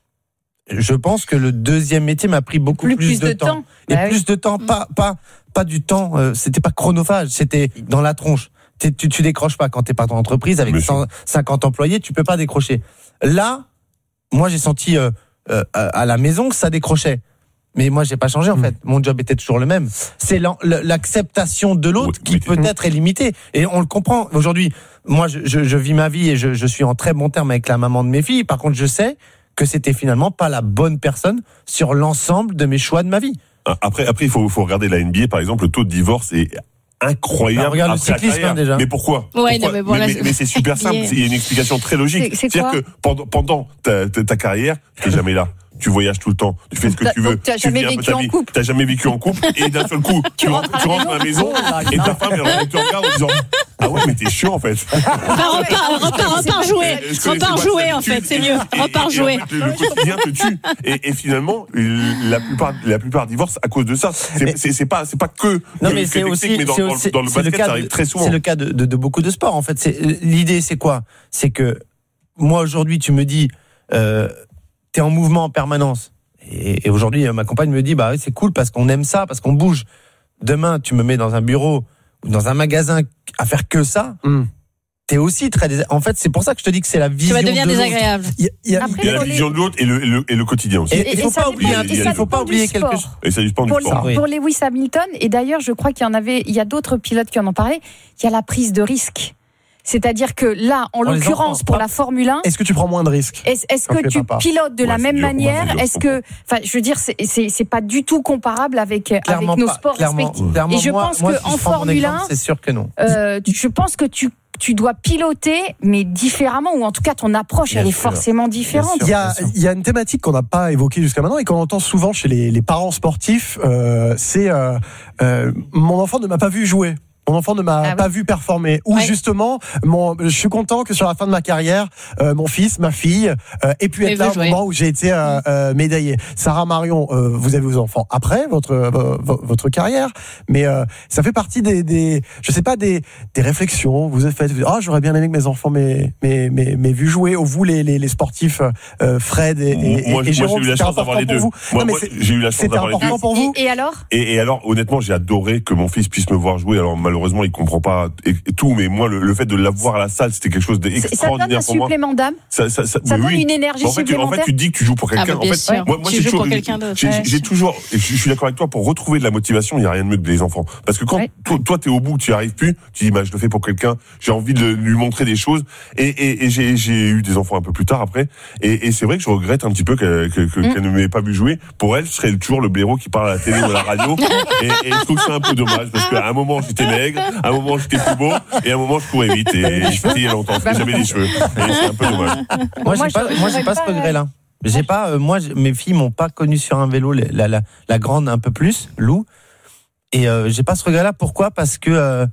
Speaker 4: Je pense que le deuxième métier m'a pris beaucoup
Speaker 6: Plus,
Speaker 4: plus,
Speaker 6: plus
Speaker 4: de,
Speaker 6: de
Speaker 4: temps.
Speaker 6: temps.
Speaker 4: Et
Speaker 6: Bah oui.
Speaker 4: plus de temps, pas, pas, pas du temps, euh, c'était pas chronophage, c'était dans la tronche. T'es- tu, tu décroches pas quand t'es pas dans l'entreprise avec
Speaker 5: Bien sûr.
Speaker 4: cent cinquante employés, tu peux pas décrocher. Là, moi j'ai senti euh, euh, à la maison que ça décrochait. Mais moi j'ai pas changé en
Speaker 3: Mm.
Speaker 4: fait. Mon job était toujours le même. C'est l'en- l'acceptation de l'autre
Speaker 5: Oui,
Speaker 4: qui
Speaker 5: mais-
Speaker 4: peut-être est limitée. Et on le comprend. Aujourd'hui, moi je, je, je vis ma vie et je, je suis en très bon terme avec la maman de mes filles. Par contre, je sais que c'était finalement pas la bonne personne sur l'ensemble de mes choix de ma vie.
Speaker 5: Après, après, il faut, faut regarder la N B A, par exemple, le taux de divorce est incroyable.
Speaker 4: Bah, regarde le
Speaker 5: après la
Speaker 4: cyclisme,
Speaker 5: carrière.
Speaker 4: hein, déjà.
Speaker 5: Mais pourquoi?
Speaker 7: Ouais,
Speaker 5: Pourquoi
Speaker 7: non, mais bon, là,
Speaker 5: mais, mais c'est super simple.
Speaker 7: N B A.
Speaker 5: Il y a une explication très logique.
Speaker 6: C'est- c'est
Speaker 5: C'est-à-dire
Speaker 6: quoi
Speaker 5: que pendant, pendant ta, ta, ta carrière, tu n'es jamais là. Tu voyages tout le temps, tu fais ce que
Speaker 6: T'as-
Speaker 5: tu veux.
Speaker 6: donc t'as
Speaker 5: tu
Speaker 6: jamais
Speaker 5: vis un peu
Speaker 6: vécu
Speaker 5: ta
Speaker 6: en
Speaker 5: vie.
Speaker 6: couple.
Speaker 5: T'as jamais vécu en couple, et d'un seul coup, tu, rentres, tu rentres à la maison, et ta femme, elle, elle te regarde en disant, ah ouais, mais t'es chiant, en fait.
Speaker 7: Repars, repars, repars, repars jouer.
Speaker 5: Je connaissais
Speaker 7: Repars
Speaker 5: pas
Speaker 7: jouer,
Speaker 5: cette
Speaker 7: en fait,
Speaker 5: habitude.
Speaker 7: c'est mieux.
Speaker 5: Et- et-
Speaker 7: Repars
Speaker 5: et en
Speaker 7: jouer.
Speaker 5: fait, le, le quotidien te tue. Et, et finalement, la plupart, la plupart divorcent à cause de ça. C'est,
Speaker 4: Mais-
Speaker 5: c'est, c'est pas, c'est pas que,
Speaker 4: Non
Speaker 5: que-
Speaker 4: mais
Speaker 5: que
Speaker 4: c'est
Speaker 5: technique,
Speaker 4: aussi,
Speaker 5: mais dans,
Speaker 4: c'est
Speaker 5: dans-
Speaker 4: aussi-
Speaker 5: dans le
Speaker 4: c'est le
Speaker 5: basket,
Speaker 4: cas
Speaker 5: ça arrive
Speaker 4: de-
Speaker 5: très souvent.
Speaker 4: C'est le cas de, de, de beaucoup de sports. En fait, c'est l'idée, c'est quoi? C'est que moi aujourd'hui, tu me dis, euh, t'es en mouvement en permanence. Et, et aujourd'hui, ma compagne me dit, bah oui, c'est cool parce qu'on aime ça, parce qu'on bouge. Demain, tu me mets dans un bureau ou dans un magasin à faire que ça.
Speaker 3: Mm.
Speaker 4: T'es aussi très. dés- En fait, c'est pour ça que je te dis que c'est la
Speaker 7: Tu
Speaker 4: vision.
Speaker 7: vas devenir
Speaker 4: de l'autre.
Speaker 7: désagréable.
Speaker 3: Il y a- il y a-
Speaker 6: Après,
Speaker 5: Il y a la
Speaker 6: pour les-
Speaker 5: vision de l'autre et le, et le, et le quotidien aussi.
Speaker 4: Et
Speaker 6: Et-
Speaker 4: il
Speaker 6: et
Speaker 4: faut
Speaker 6: ça
Speaker 4: pas
Speaker 6: dépend-
Speaker 4: oublier,
Speaker 6: et
Speaker 5: il
Speaker 6: ça
Speaker 4: il faut pas
Speaker 6: dépend du
Speaker 4: oublier quelque
Speaker 6: sport.
Speaker 4: chose.
Speaker 5: Et ça dépend du
Speaker 6: Pour,
Speaker 5: sport.
Speaker 4: Oui.
Speaker 6: pour Lewis Hamilton, et d'ailleurs, je crois qu'il y en avait, il y a d'autres pilotes qui en ont parlé, il y a la prise de risque. C'est-à-dire que là, en
Speaker 4: Pour les
Speaker 6: l'occurrence,
Speaker 4: enfants,
Speaker 6: pour
Speaker 4: pas-
Speaker 6: la Formule un,
Speaker 3: Est-ce que tu prends moins de risques?
Speaker 6: est-ce, est-ce
Speaker 3: Quand
Speaker 6: que
Speaker 3: tu es
Speaker 6: tu
Speaker 3: papa.
Speaker 6: pilotes de
Speaker 5: Ouais,
Speaker 6: la
Speaker 5: c'est
Speaker 6: même
Speaker 5: dur,
Speaker 6: manière?
Speaker 5: c'est dur,
Speaker 6: Est-ce que, enfin, je veux dire, c'est, c'est, c'est pas du tout comparable avec, avec
Speaker 4: Clairement
Speaker 6: nos
Speaker 4: pas,
Speaker 6: sports
Speaker 4: clairement,
Speaker 6: respectifs.
Speaker 4: clairement,
Speaker 6: Et je
Speaker 4: moi-
Speaker 6: pense
Speaker 4: moi,
Speaker 6: que
Speaker 4: si je
Speaker 6: en
Speaker 4: prends mon
Speaker 6: Formule
Speaker 4: exemple,
Speaker 6: un,
Speaker 4: c'est sûr que non.
Speaker 6: Euh, tu- je pense que tu, tu dois piloter, mais différemment, ou en tout cas, ton approche,
Speaker 4: Bien
Speaker 6: elle est
Speaker 4: sûr.
Speaker 6: forcément différente.
Speaker 4: Bien
Speaker 3: Il y, a,
Speaker 4: Bien sûr.
Speaker 3: il y a une thématique qu'on n'a pas évoquée jusqu'à maintenant et qu'on entend souvent chez les, les parents sportifs, euh, c'est euh, euh, mon enfant ne m'a pas vu jouer. Mon enfant ne m'a
Speaker 6: Ah oui.
Speaker 3: pas vu performer. Ou
Speaker 7: Ouais.
Speaker 3: justement, mon, je suis content que sur la fin de ma carrière, euh, mon fils, ma fille, euh, ait pu
Speaker 7: Et
Speaker 3: être là
Speaker 7: veut
Speaker 3: au
Speaker 7: jouer.
Speaker 3: moment où j'ai été euh, euh, médaillé. Sarah Marion, euh, vous avez vos enfants après votre euh, vo- votre carrière, mais euh, ça fait partie des, des, je sais pas, des, des réflexions. Vous avez fait, ah, j'aurais bien aimé que mes enfants m'aient, m'aient, m'aient, m'aient vu jouer. Ou vous, les, les, les sportifs, euh, Fred et, et,
Speaker 5: Moi,
Speaker 3: et
Speaker 5: moi,
Speaker 3: Jérôme,
Speaker 5: j'ai eu la
Speaker 3: c'était
Speaker 5: chance d'avoir
Speaker 3: important
Speaker 5: les
Speaker 3: pour
Speaker 5: deux.
Speaker 3: vous.
Speaker 5: Moi,
Speaker 3: Non, mais
Speaker 5: moi,
Speaker 3: c'est-
Speaker 5: j'ai eu la chance
Speaker 3: c'était
Speaker 5: d'avoir les deux.
Speaker 3: important pour vous.
Speaker 6: Et, et alors?
Speaker 5: Et, et alors, honnêtement, j'ai adoré que mon fils puisse me voir jouer. Alors, malheureusement, il comprend pas et, et tout, mais moi, le, le fait de l'avoir à la salle, c'était quelque chose
Speaker 6: C'est- Ça donne un
Speaker 5: d'extraordinaire pour moi.
Speaker 6: supplément d'âme?
Speaker 5: Ça, ça, ça,
Speaker 6: Ça
Speaker 5: mais
Speaker 6: donne
Speaker 5: oui.
Speaker 6: une énergie
Speaker 5: En fait, tu, en fait,
Speaker 6: supplémentaire?
Speaker 5: tu te dis que tu joues pour
Speaker 7: Ah,
Speaker 5: quelqu'un.
Speaker 7: bah,
Speaker 5: en
Speaker 7: bien
Speaker 5: fait,
Speaker 7: sûr.
Speaker 5: moi, moi
Speaker 7: Tu
Speaker 5: c'est
Speaker 7: joues
Speaker 5: toujours
Speaker 7: pour
Speaker 5: une-
Speaker 7: quelqu'un d'autre.
Speaker 5: J'ai,
Speaker 7: Ouais,
Speaker 5: j'ai
Speaker 7: sûr.
Speaker 5: toujours, je, je suis d'accord avec toi, pour retrouver de la motivation, il n'y a rien de mieux que les enfants. Parce que quand
Speaker 6: Ouais.
Speaker 5: toi, toi, t'es au bout, tu n'y arrives plus, tu dis, bah, je le fais pour quelqu'un, j'ai envie de lui montrer des choses. Et, et, et j'ai, j'ai eu des enfants un peu plus tard après. Et, et c'est vrai que je regrette un petit peu que, que, que-
Speaker 6: Mm.
Speaker 5: qu'elle ne m'ait pas vu jouer. Pour elle, je serais toujours le blaireau qui parle à la télé ou à la radio. et, et je trouve que c'est un peu dommage parce qu'à un moment, j'étais maigre, à un moment, j'étais plus beau, et à un moment, je courais vite. Et je faisais il y a longtemps, j'avais des cheveux. Et c'est un peu dommage.
Speaker 4: Moi,
Speaker 6: Moi,
Speaker 4: j'ai pas,
Speaker 6: je-
Speaker 4: moi, j'ai
Speaker 6: j'aurais
Speaker 4: pas ce
Speaker 6: pas-
Speaker 4: regret-là. J'ai pas, euh, moi, j'ai- mes filles m'ont pas connu sur un vélo, les- la, la, la grande un peu plus, Lou. Et euh, j'ai pas ce regret-là. Pourquoi? Parce que euh,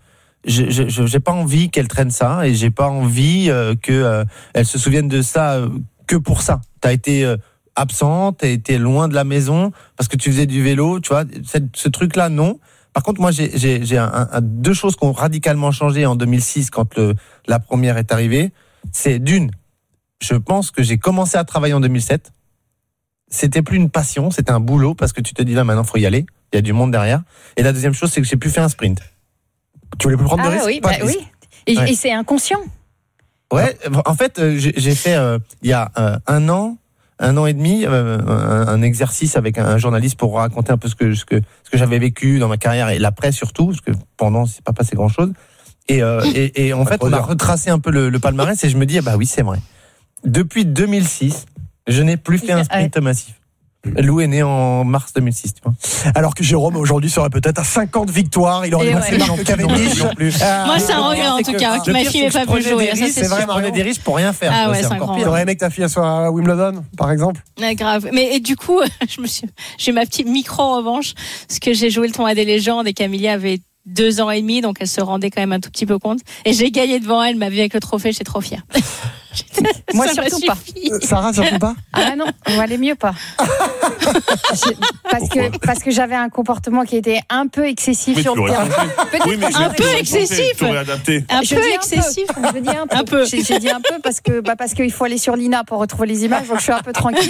Speaker 4: je, je, je j'ai pas envie qu'elle traîne ça et j'ai pas envie euh, que euh, elle se souvienne de ça euh, que pour ça. T'as été euh, absent, t'as été loin de la maison parce que tu faisais du vélo, tu vois. Cette, ce truc-là, non. Par contre, moi, j'ai, j'ai, j'ai un, un, deux choses qui ont radicalement changé en deux mille six quand le, la première est arrivée. C'est d'une, je pense que j'ai commencé à travailler en deux mille sept. C'était plus une passion, c'était un boulot parce que tu te dis là maintenant, faut y aller. Il y a du monde derrière. Et la deuxième chose, c'est que j'ai plus fait un sprint.
Speaker 3: Tu voulais plus prendre de
Speaker 6: Ah
Speaker 3: risques?
Speaker 6: oui,
Speaker 3: Pas
Speaker 6: bah
Speaker 3: de risques.
Speaker 6: oui. Et,
Speaker 4: Ouais.
Speaker 6: et c'est inconscient.
Speaker 4: Ouais, en fait, euh, j'ai, j'ai fait euh, il y a euh, un an, un an et demi, euh, un, un exercice avec un, un journaliste pour raconter un peu ce que ce que ce que j'avais vécu dans ma carrière et l'après surtout, parce que pendant c'est pas passé grand chose. Et, euh, et, et en fait, on a retracé un peu le, le palmarès et je me dis, ah bah oui, c'est vrai. Depuis deux mille six, je n'ai plus fait un sprint massif. Lou est né en mars deux mille six, tu vois.
Speaker 3: Alors que Jérôme aujourd'hui serait peut-être à cinquante victoires, il aurait
Speaker 6: Et
Speaker 3: dépassé
Speaker 6: ouais.
Speaker 3: Marc Cavendish.
Speaker 4: Non plus.
Speaker 3: Euh,
Speaker 7: Moi, c'est un regret en tout cas que ma fille n'ait pas pu jouer. Ça, c'est
Speaker 4: C'est vrai,
Speaker 7: sûr.
Speaker 4: je prenais des risques pour rien faire.
Speaker 7: Ah
Speaker 4: quoi,
Speaker 7: ouais,
Speaker 4: c'est
Speaker 7: c'est un
Speaker 4: encore
Speaker 7: grand
Speaker 4: pire.
Speaker 3: T'aurais aimé que ta fille soit à Wimbledon, par exemple?
Speaker 7: Ah, grave. Mais et du coup, je me suis, j'ai ma petite micro revanche parce que j'ai joué le tournoi des légendes et Camilla avait deux ans et demi, donc elle se rendait quand même un tout petit peu compte. Et j'ai gagné devant elle, m'a vu avec le trophée, j'étais trop fière.
Speaker 6: Moi,
Speaker 7: Ça m'a
Speaker 6: surtout pas.
Speaker 7: suffi.
Speaker 3: Euh, Sarah, surtout pas?
Speaker 6: Ah non, on valait mieux pas. J'ai- parce que parce que j'avais un comportement qui était un peu excessif
Speaker 5: Mais
Speaker 6: sur
Speaker 5: tu
Speaker 6: le
Speaker 5: l'aurais
Speaker 6: terrain.
Speaker 5: changé.
Speaker 6: Peut-être
Speaker 5: Oui, mais
Speaker 6: pas
Speaker 7: un
Speaker 5: tu
Speaker 7: peu
Speaker 5: l'aurais changé,
Speaker 7: excessif.
Speaker 5: Tu aurais adapté.
Speaker 7: Un
Speaker 6: Je
Speaker 7: peu
Speaker 6: dis
Speaker 7: excessif.
Speaker 6: Un peu. Je dis un peu.
Speaker 7: Un peu.
Speaker 6: J'ai, j'ai dit un peu parce que bah parce qu'il faut aller sur l'I N A pour retrouver les images, donc je suis un peu tranquille.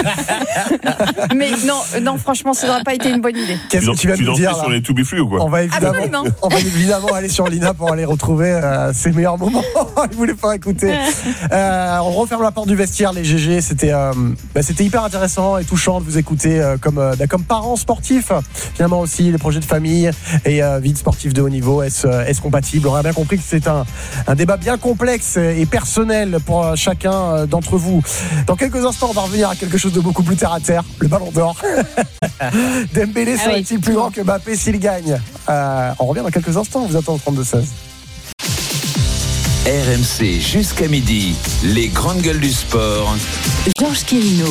Speaker 6: Mais non, euh, non, franchement, ça n'aurait pas été une bonne idée.
Speaker 3: Qu'est-ce que tu viens de
Speaker 5: tu
Speaker 3: nous
Speaker 5: dansais
Speaker 3: dire là?
Speaker 5: sur les To Be Free ou quoi?
Speaker 3: On va évidemment,
Speaker 6: Absolument.
Speaker 3: on va évidemment aller sur l'I N A pour aller retrouver euh, ses meilleurs moments. Il voulait pas écouter. Euh, on referme la porte du vestiaire, les G G. C'était, euh, bah, c'était hyper intéressant et touchant de vous écouter euh, comme, euh, bah, comme parents sportifs. Finalement aussi, les projets de famille et euh, vie de sportif de haut niveau, est-ce, euh, est-ce compatible? On a bien compris que c'est un, un débat bien complexe et personnel pour euh, chacun euh, d'entre vous. Dans quelques instants, on va revenir à quelque chose de beaucoup plus terre à terre, le Ballon d'Or. Dembélé
Speaker 7: Ah
Speaker 3: serait-il
Speaker 7: oui.
Speaker 3: plus grand que Mbappé s'il gagne? euh, On revient dans quelques instants, on vous attend au trente-deux seize.
Speaker 2: R M C jusqu'à midi, les grandes gueules du sport.
Speaker 1: Georges Quirino.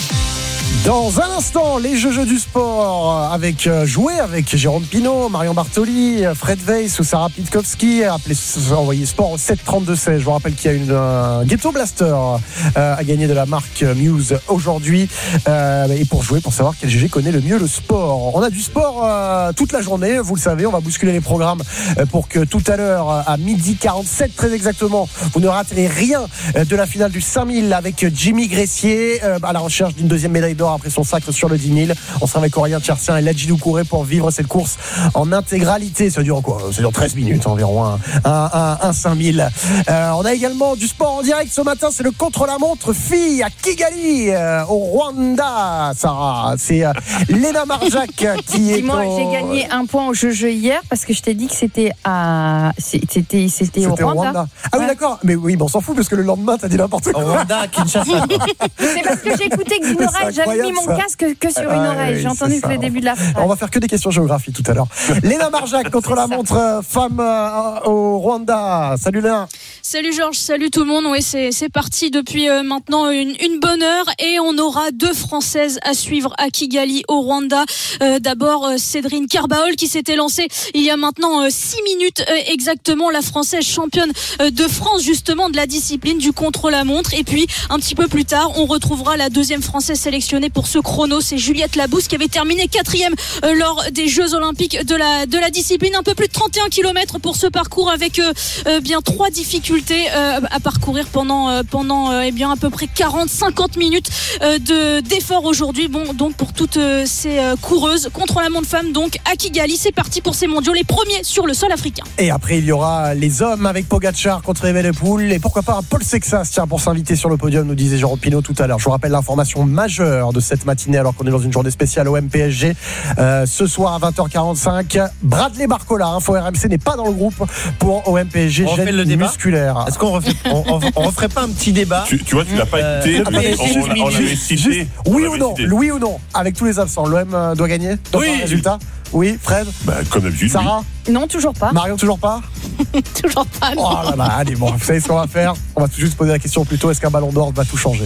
Speaker 3: Dans un instant, les jeux, jeux du sport avec euh, jouer avec Jérôme Pinault, Marion Bartoli, Fred Weiss ou Sarah Pitkowski. Appelez, envoyez sport au sept trente-deux seize. Je vous rappelle qu'il y a une euh, Ghetto Blaster euh, à gagner de la marque Muse aujourd'hui. Euh, et pour jouer, pour savoir quel G G connaît le mieux le sport. On a du sport euh, toute la journée, vous le savez. On va bousculer les programmes euh, pour que tout à l'heure, à midi quarante-sept très exactement, vous ne raterez rien euh, de la finale du cinq mille avec Jimmy Gressier euh, à la recherche d'une deuxième médaille d'or après son sacre sur le dix mille. On sera avec Aurélien Tchertien et Ladji Doucouré pour vivre cette course en intégralité. Ça dure quoi? Ça dure treize minutes environ, un, un, un, un cinq mille. Euh, on a également du sport en direct ce matin, c'est le contre-la-montre fille à Kigali, euh, au Rwanda. Sarah, c'est euh, Léna Marjac qui est
Speaker 6: Dis-moi,
Speaker 3: au-
Speaker 6: j'ai gagné un point au jeu-jeu hier parce que je t'ai dit que c'était à c'était c'était, c'était au
Speaker 3: C'était au
Speaker 6: Rwanda.
Speaker 3: Rwanda. Ah oui,
Speaker 6: Ouais.
Speaker 3: d'accord. Mais oui, bon, on s'en fout parce que le lendemain, t'as dit n'importe
Speaker 4: Au
Speaker 3: quoi.
Speaker 4: Rwanda, à Kinshasa.
Speaker 6: C'est parce que j'ai écouté que d'une
Speaker 3: C'est
Speaker 6: oreille, j'avais mis
Speaker 3: incroyable,
Speaker 6: mon
Speaker 3: ça.
Speaker 6: casque que sur une
Speaker 3: Ouais,
Speaker 6: oreille.
Speaker 3: oui,
Speaker 6: J'ai entendu
Speaker 3: c'est
Speaker 6: que le
Speaker 3: ça.
Speaker 6: début de la phrase.
Speaker 3: On va faire que des questions géographie tout à l'heure. Léna Marjac contre la
Speaker 6: ça.
Speaker 3: montre euh, femme euh, au Rwanda. Salut Léna.
Speaker 8: Salut Georges, salut tout le monde. Oui, c'est c'est parti depuis euh, maintenant une, une bonne heure et on aura deux Françaises à suivre à Kigali au Rwanda. Euh, D'abord euh, Cédrine Carbaol qui s'était lancée il y a maintenant euh, six minutes euh, exactement, la Française championne euh, de France justement de la discipline du contre-la-montre. Et puis un petit peu plus tard, on retrouvera la deuxième Française sélectionnée pour ce chrono, c'est Juliette Labousse qui avait terminé quatrième euh, lors des Jeux Olympiques de la de la discipline. Un peu plus de trente et un kilomètres pour ce parcours avec euh, euh, bien trois difficultés euh, à parcourir pendant euh, pendant euh, eh bien à peu près quarante à cinquante minutes euh, de d'effort aujourd'hui. Bon, donc pour toutes euh, ces euh, coureuses contre la montre femme, donc à Kigali, c'est parti pour ces mondiaux, les premiers sur le sol africain.
Speaker 3: Et après, il y aura les hommes avec Pogacar contre Evenepoel. Et pourquoi pas un Paul Sexas, tiens, pour s'inviter sur le podium, nous disait Jérôme Pinault tout à l'heure. Je vous rappelle l'information majeure de cette matinée, alors qu'on est dans une journée spéciale O M P S G. Euh, ce soir à vingt heures quarante-cinq, Bradley Barcola, Info R M C, n'est pas dans le groupe pour O M P S G.
Speaker 4: On refait
Speaker 3: Gêne
Speaker 4: le débat
Speaker 3: musculaire.
Speaker 4: Est-ce qu'on refait, on, on, on referait pas un petit débat?
Speaker 5: Tu, tu vois, tu l'as pas
Speaker 4: Euh,
Speaker 5: écouté,
Speaker 4: attendez,
Speaker 5: mais on,
Speaker 4: juste
Speaker 5: on, l'a- on l'avait
Speaker 3: Juste,
Speaker 5: cité.
Speaker 3: juste,
Speaker 5: On
Speaker 3: oui ou
Speaker 5: l'avait
Speaker 3: non,
Speaker 5: cité.
Speaker 3: oui ou non, avec tous les absents, l'O M euh, doit gagner? Doit
Speaker 5: Oui.
Speaker 3: faire un résultat? Oui, Fred?
Speaker 5: Bah, comme d'habitude. oui.
Speaker 3: Sarah?
Speaker 6: Non, toujours pas.
Speaker 3: Marion, toujours pas?
Speaker 7: Toujours pas.
Speaker 3: Oh là là, allez, bon, vous savez ce qu'on va faire? On va juste poser la question plutôt, est-ce qu'un ballon d'or va tout changer?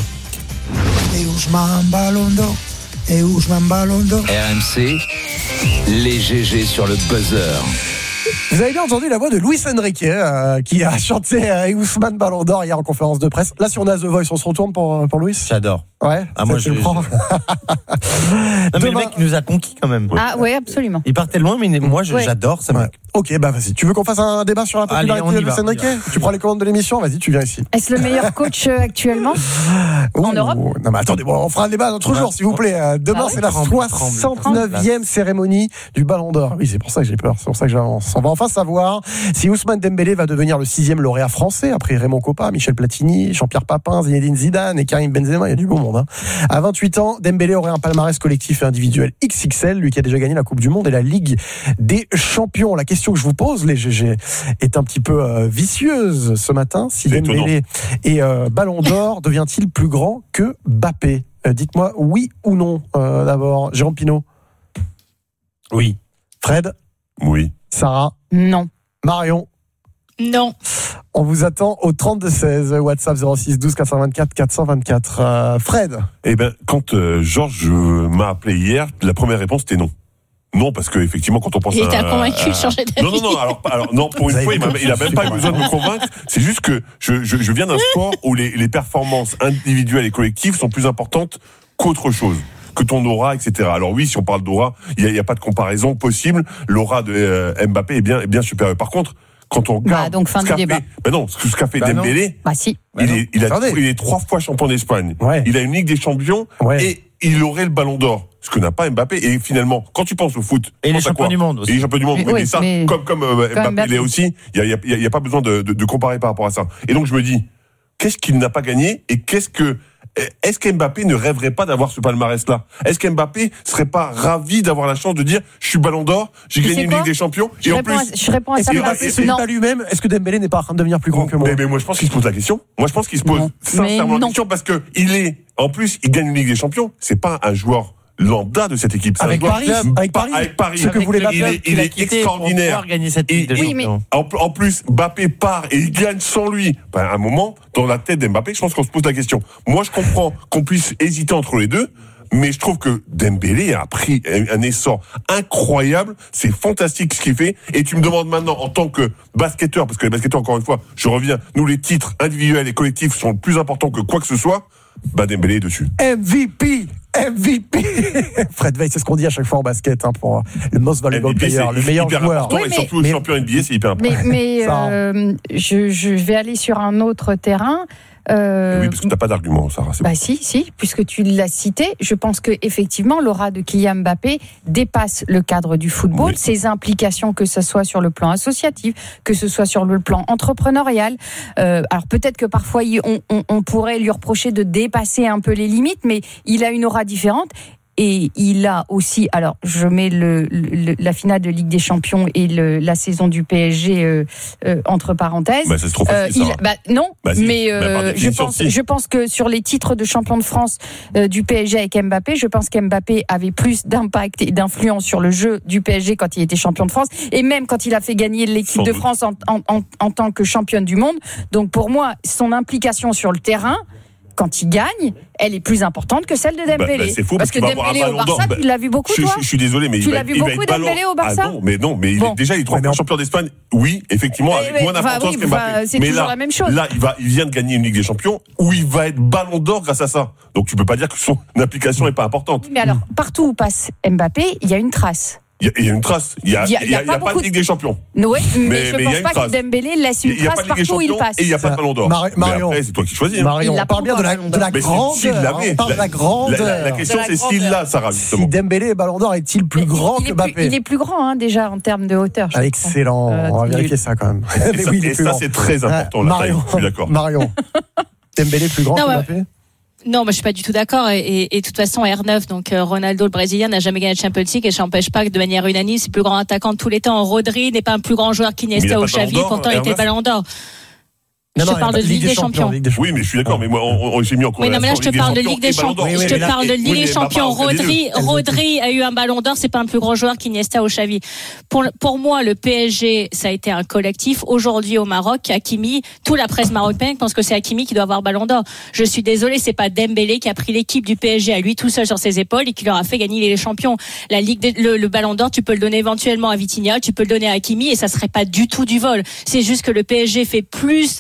Speaker 2: R M C, les G G sur le buzzer.
Speaker 3: Vous avez bien entendu la voix de Luis Enrique euh, qui a chanté euh, Ousmane Ballon d'Or hier en conférence de presse. Là, si on a The Voice, on se retourne pour, pour Luis.
Speaker 4: J'adore.
Speaker 3: Ouais.
Speaker 4: Ah, moi, je
Speaker 3: le prends.
Speaker 4: non, mais le mec, il nous a conquis quand même.
Speaker 6: Ah, oui, absolument.
Speaker 4: Il partait loin, mais moi, je,
Speaker 6: Ouais.
Speaker 4: j'adore ce
Speaker 3: Ouais.
Speaker 4: mec.
Speaker 3: Ok, bah vas-y. Tu veux qu'on fasse un débat sur la
Speaker 4: Allez,
Speaker 3: popularité
Speaker 4: on y
Speaker 3: de Luis
Speaker 4: va,
Speaker 3: Enrique?
Speaker 4: on y
Speaker 3: Tu prends les commandes de l'émission? Vas-y, tu viens ici.
Speaker 6: Est-ce le meilleur coach euh, actuellement En
Speaker 3: Ouh,
Speaker 6: Europe?
Speaker 3: Non, mais attendez, bon, on fera un débat un autre
Speaker 4: Ouais.
Speaker 3: jour, s'il vous plaît. Euh, Demain,
Speaker 6: Ah ouais
Speaker 3: c'est la
Speaker 4: Tremble, tremble.
Speaker 3: soixante-neuvième cérémonie du Ballon d'Or. Oui, c'est pour ça que j'ai peur, c'est pour ça que j'avance. On va enfin savoir si Ousmane Dembélé va devenir le sixième lauréat français après Raymond Kopa, Michel Platini, Jean-Pierre Papin, Zinedine Zidane et Karim Benzema. Il y a du beau monde. Hein. À vingt-huit ans, Dembélé aurait un palmarès collectif et individuel X X L, lui qui a déjà gagné la Coupe du Monde et la Ligue des Champions. La question que je vous pose, les G G, est un petit peu euh, vicieuse ce matin. Si
Speaker 5: C'est
Speaker 3: Dembélé est euh, Ballon d'Or, devient-il plus grand que Mbappé? Euh, Dites-moi oui ou non, euh, d'abord. Jérôme Pinault?
Speaker 4: Oui.
Speaker 3: Fred?
Speaker 5: Oui.
Speaker 3: Sarah?
Speaker 6: Non.
Speaker 3: Marion?
Speaker 7: Non.
Speaker 3: On vous attend au trente-deux seize, WhatsApp zéro six douze quatre cent vingt-quatre quatre cent vingt-quatre. Euh, Fred?
Speaker 5: Eh ben, quand euh, Georges euh, m'a appelé hier, la première réponse était non. Non, parce que effectivement, quand on pense
Speaker 7: Il
Speaker 5: à,
Speaker 7: t'a convaincu de
Speaker 5: à-
Speaker 7: changer d'avis.
Speaker 5: Non, non, non. Alors, alors non, pour
Speaker 3: Vous
Speaker 5: une
Speaker 3: avez
Speaker 5: fois, il, m'a,
Speaker 3: compris.
Speaker 5: il a même pas eu besoin de me convaincre. C'est juste que je, je, je viens d'un sport où les, les performances individuelles et collectives sont plus importantes qu'autre chose, que ton aura, et cetera. Alors oui, si on parle d'aura, il n'y a, il y a pas de comparaison possible. L'aura de euh, Mbappé est bien, est bien supérieure. Par contre, quand on regarde
Speaker 6: Bah, donc fin
Speaker 5: ce
Speaker 6: du
Speaker 5: qu'a
Speaker 6: débat.
Speaker 5: fait, ben non, ce qu'a fait
Speaker 4: Bah non.
Speaker 5: Dembélé,
Speaker 6: Bah si.
Speaker 4: Bah
Speaker 5: il,
Speaker 4: non.
Speaker 5: est, il, a,
Speaker 3: Attendez.
Speaker 5: il est trois fois champion d'Espagne.
Speaker 3: Ouais.
Speaker 5: Il a une Ligue des Champions
Speaker 3: Ouais.
Speaker 5: et il aurait le Ballon d'Or, ce que n'a pas Mbappé. Et finalement, quand tu penses au foot,
Speaker 4: Et
Speaker 5: tu
Speaker 4: les
Speaker 5: penses à
Speaker 4: champions
Speaker 5: quoi?
Speaker 4: du monde aussi.
Speaker 5: Et les champions du monde,
Speaker 6: Mais
Speaker 5: oui,
Speaker 6: oui,
Speaker 5: mais ça,
Speaker 6: mais-
Speaker 5: comme, comme euh, Mbappé,
Speaker 6: Mbappé.
Speaker 5: l'est aussi, il n'y a, y a- y a pas besoin de, de, de comparer par rapport à ça. Et donc je me dis, qu'est-ce qu'il n'a pas gagné et qu'est-ce que... Est-ce qu'Mbappé ne rêverait pas d'avoir ce palmarès-là? Est-ce qu'Mbappé serait pas ravi d'avoir la chance de dire je suis Ballon d'Or, j'ai
Speaker 6: Tu
Speaker 5: gagné
Speaker 6: sais
Speaker 5: une
Speaker 6: quoi
Speaker 5: Ligue des Champions
Speaker 6: Je
Speaker 5: et en
Speaker 6: réponds,
Speaker 5: plus
Speaker 6: à, je réponds à
Speaker 3: Est-ce
Speaker 6: ça.
Speaker 3: que
Speaker 5: et-
Speaker 6: par-
Speaker 3: Mbappé
Speaker 5: et-
Speaker 3: se dit pas lui-même? Est-ce que Dembélé n'est pas en train de devenir plus grand que moi?
Speaker 5: mais, mais moi je pense qu'il se pose la question. Moi je pense qu'il se pose
Speaker 6: Non.
Speaker 5: sincèrement
Speaker 6: Mais
Speaker 5: la
Speaker 6: non.
Speaker 5: question parce que il est en plus il gagne une Ligue des Champions. C'est pas un joueur lambda de cette équipe. C'est un
Speaker 3: Avec
Speaker 5: joueur
Speaker 3: Paris,
Speaker 5: club.
Speaker 3: avec Paris.
Speaker 5: Avec Paris.
Speaker 3: Ce que voulait
Speaker 5: il
Speaker 3: Mbappé.
Speaker 5: est, il est extraordinaire.
Speaker 4: Pour gagner cette
Speaker 5: Et-
Speaker 4: Ligue des
Speaker 6: Oui, mais-
Speaker 4: Champions.
Speaker 5: En, en plus, Mbappé part et il gagne sans lui. Ben, à un moment, dans la tête d'Mbappé, je pense qu'on se pose la question. Moi, je comprends qu'on puisse hésiter entre les deux, mais je trouve que Dembélé a pris un essor incroyable. C'est fantastique ce qu'il fait. Et tu me demandes maintenant, en tant que basketteur, parce que les basketteurs, encore une fois, je reviens, nous, les titres individuels et collectifs sont plus importants que quoi que ce soit. Bah, Dembélé est dessus.
Speaker 3: M V P! M V P! Fred Veil, c'est ce qu'on dit à chaque fois en basket, hein, pour le most valuable
Speaker 5: M V P,
Speaker 3: player,
Speaker 5: c'est
Speaker 3: le meilleur
Speaker 5: hyper
Speaker 3: joueur.
Speaker 5: important,
Speaker 6: Oui,
Speaker 5: et
Speaker 6: mais-
Speaker 5: surtout,
Speaker 3: mais-
Speaker 5: le champion N B A, c'est hyper important.
Speaker 6: Mais, mais
Speaker 3: Ça.
Speaker 6: euh, je, je vais aller sur un autre terrain. Euh,
Speaker 5: Oui, parce que t'as pas d'argument, Sarah. c'est
Speaker 6: Bah
Speaker 5: bon.
Speaker 6: si, si, puisque tu l'as cité, je pense que effectivement l'aura de Kylian Mbappé dépasse le cadre du football,
Speaker 5: Oui.
Speaker 6: ses implications, que ce soit sur le plan associatif, que ce soit sur le plan entrepreneurial. Euh, alors peut-être que parfois il- on, on, on pourrait lui reprocher de dépasser un peu les limites, mais il a une aura différente. Et il a aussi, alors je mets le, le- la finale de Ligue des Champions et le, la saison du P S G euh, euh, entre parenthèses.
Speaker 5: Bah, c'est trop
Speaker 6: Euh,
Speaker 5: facile,
Speaker 6: il-
Speaker 5: Sarah.
Speaker 6: bah, non,
Speaker 5: Bah, si.
Speaker 6: mais
Speaker 5: Bah, par
Speaker 6: euh, je
Speaker 5: définition,
Speaker 6: pense,
Speaker 5: si.
Speaker 6: je pense que sur les titres de champion de France euh, du P S G avec Mbappé, je pense qu'Mbappé avait plus d'impact et d'influence sur le jeu du P S G quand il était champion de France, et même quand il a fait gagner l'équipe
Speaker 5: Sans
Speaker 6: de
Speaker 5: doute.
Speaker 6: France en, en, en, en tant que championne du monde. Donc pour moi, son implication sur le terrain, quand il gagne, elle est plus importante que celle de Dembélé.
Speaker 5: Bah, bah, c'est faux,
Speaker 6: parce
Speaker 5: parce
Speaker 6: que
Speaker 5: qu'il va avoir un
Speaker 6: Dembélé au
Speaker 5: ballon d'or.
Speaker 6: Barça,
Speaker 5: Bah,
Speaker 6: tu l'as vu beaucoup
Speaker 5: Je,
Speaker 6: toi
Speaker 5: je- je suis désolé, mais
Speaker 6: Tu
Speaker 5: il va,
Speaker 6: l'as vu
Speaker 5: il va
Speaker 6: beaucoup
Speaker 5: être ballon.
Speaker 6: Dembélé au Barça
Speaker 5: Ah non, mais non, mais il
Speaker 6: Bon.
Speaker 5: est, déjà il est trois
Speaker 3: Ouais, mais
Speaker 5: fois
Speaker 3: on-
Speaker 5: champion d'Espagne. Oui, effectivement,
Speaker 6: Eh,
Speaker 5: avec
Speaker 6: mais-
Speaker 5: moins
Speaker 6: enfin,
Speaker 5: d'importance
Speaker 6: oui,
Speaker 5: que Mbappé.
Speaker 6: enfin, c'est
Speaker 5: mais
Speaker 6: toujours
Speaker 5: là,
Speaker 6: la même chose.
Speaker 5: là, il va, il vient de gagner une Ligue des Champions où il va être ballon d'or grâce à ça. Donc tu peux pas dire que son implication est pas importante.
Speaker 6: Mais alors, partout où passe Mbappé, il y a une trace.
Speaker 5: Il y, a- il y a une trace. Il y a,
Speaker 6: Il y a-
Speaker 5: il y a, il y a pas
Speaker 6: beaucoup
Speaker 5: de Ligue des Champions.
Speaker 6: Oui, mais,
Speaker 5: Mais-
Speaker 6: je
Speaker 5: mais
Speaker 6: ne
Speaker 5: il y a
Speaker 6: pense
Speaker 5: une
Speaker 6: pas
Speaker 5: trace.
Speaker 6: que Dembélé laisse une
Speaker 5: Il y a
Speaker 6: trace
Speaker 5: pas de Ligue des
Speaker 6: partout où il
Speaker 5: Champions
Speaker 6: passe.
Speaker 5: et il y a pas de ballon d'or.
Speaker 3: Mari-
Speaker 5: Mais
Speaker 3: Marion.
Speaker 5: après, c'est toi qui choisis. hein.
Speaker 3: Marion,
Speaker 6: Il l'a
Speaker 3: on parle
Speaker 6: pas
Speaker 3: bien de la,
Speaker 6: encore,
Speaker 3: de la
Speaker 5: Mais c'est
Speaker 3: grande.
Speaker 5: s'il l'avait.
Speaker 3: On parle de la grande.
Speaker 5: La, la- la question,
Speaker 6: De la
Speaker 5: c'est s'il
Speaker 6: grandeur.
Speaker 5: l'a, Sarah, justement.
Speaker 3: Si Dembélé est Ballon d'Or, est-il plus
Speaker 6: Mais
Speaker 3: grand
Speaker 6: il,
Speaker 3: que
Speaker 6: il est
Speaker 3: Mbappé?
Speaker 6: plus, il est plus grand hein, déjà en termes de hauteur. je
Speaker 3: Ah,
Speaker 6: crois.
Speaker 3: excellent.
Speaker 6: Euh,
Speaker 3: On va
Speaker 6: il-
Speaker 3: vérifier ça quand même.
Speaker 5: Et
Speaker 3: Mais
Speaker 5: ça,
Speaker 3: oui, il est
Speaker 5: et
Speaker 3: plus
Speaker 5: ça,
Speaker 3: grand.
Speaker 5: c'est très important, la taille.
Speaker 3: Marion,
Speaker 5: Je suis d'accord.
Speaker 3: Marion. Dembélé plus grand
Speaker 7: Non,
Speaker 3: que
Speaker 7: ouais.
Speaker 3: Mbappé?
Speaker 7: Non, moi je suis pas du tout d'accord. Et, et, et de toute façon, R neuf, donc euh, Ronaldo, le Brésilien, n'a jamais gagné de Champions League et ça n'empêche pas que de manière unanime, c'est le plus grand attaquant de tous les temps. Rodri n'est pas un plus grand joueur
Speaker 5: Mais il a
Speaker 7: qu'Iniesta
Speaker 5: pas
Speaker 7: ou
Speaker 5: de Ballon
Speaker 7: Xavi,
Speaker 5: d'Or,
Speaker 7: pourtant il
Speaker 5: R
Speaker 7: était
Speaker 5: neuf.
Speaker 7: Ballon d'Or.
Speaker 3: Non,
Speaker 7: je
Speaker 3: non,
Speaker 7: te parle de Ligue des Champions.
Speaker 3: Ligue des Champions.
Speaker 5: Oui, mais je suis d'accord, mais moi, on, on, j'ai mis en
Speaker 7: Oui, non, mais là, je te parle de Ligue des Champions.
Speaker 5: Oui,
Speaker 7: Je
Speaker 5: oui,
Speaker 7: te
Speaker 5: mais là,
Speaker 7: parle de
Speaker 5: oui,
Speaker 7: Ligue
Speaker 5: mais
Speaker 7: des Champions.
Speaker 5: Mbappé,
Speaker 7: Rodri, Rodri a eu un ballon d'or. C'est pas un plus grand joueur qu'Iniesta ou Xavi. Pour, pour moi, le P S G, ça a été un collectif. Aujourd'hui, au Maroc, Hakimi, toute la presse marocaine pense que c'est Hakimi qui doit avoir ballon d'or. Je suis désolée, c'est pas Dembélé qui a pris l'équipe du P S G à lui tout seul sur ses épaules et qui leur a fait gagner les champions. La Ligue des, le, le ballon d'or, tu peux le donner éventuellement à Vitinha, tu peux le donner à Hakimi et ça serait pas du tout du vol. C'est juste que le P S G fait plus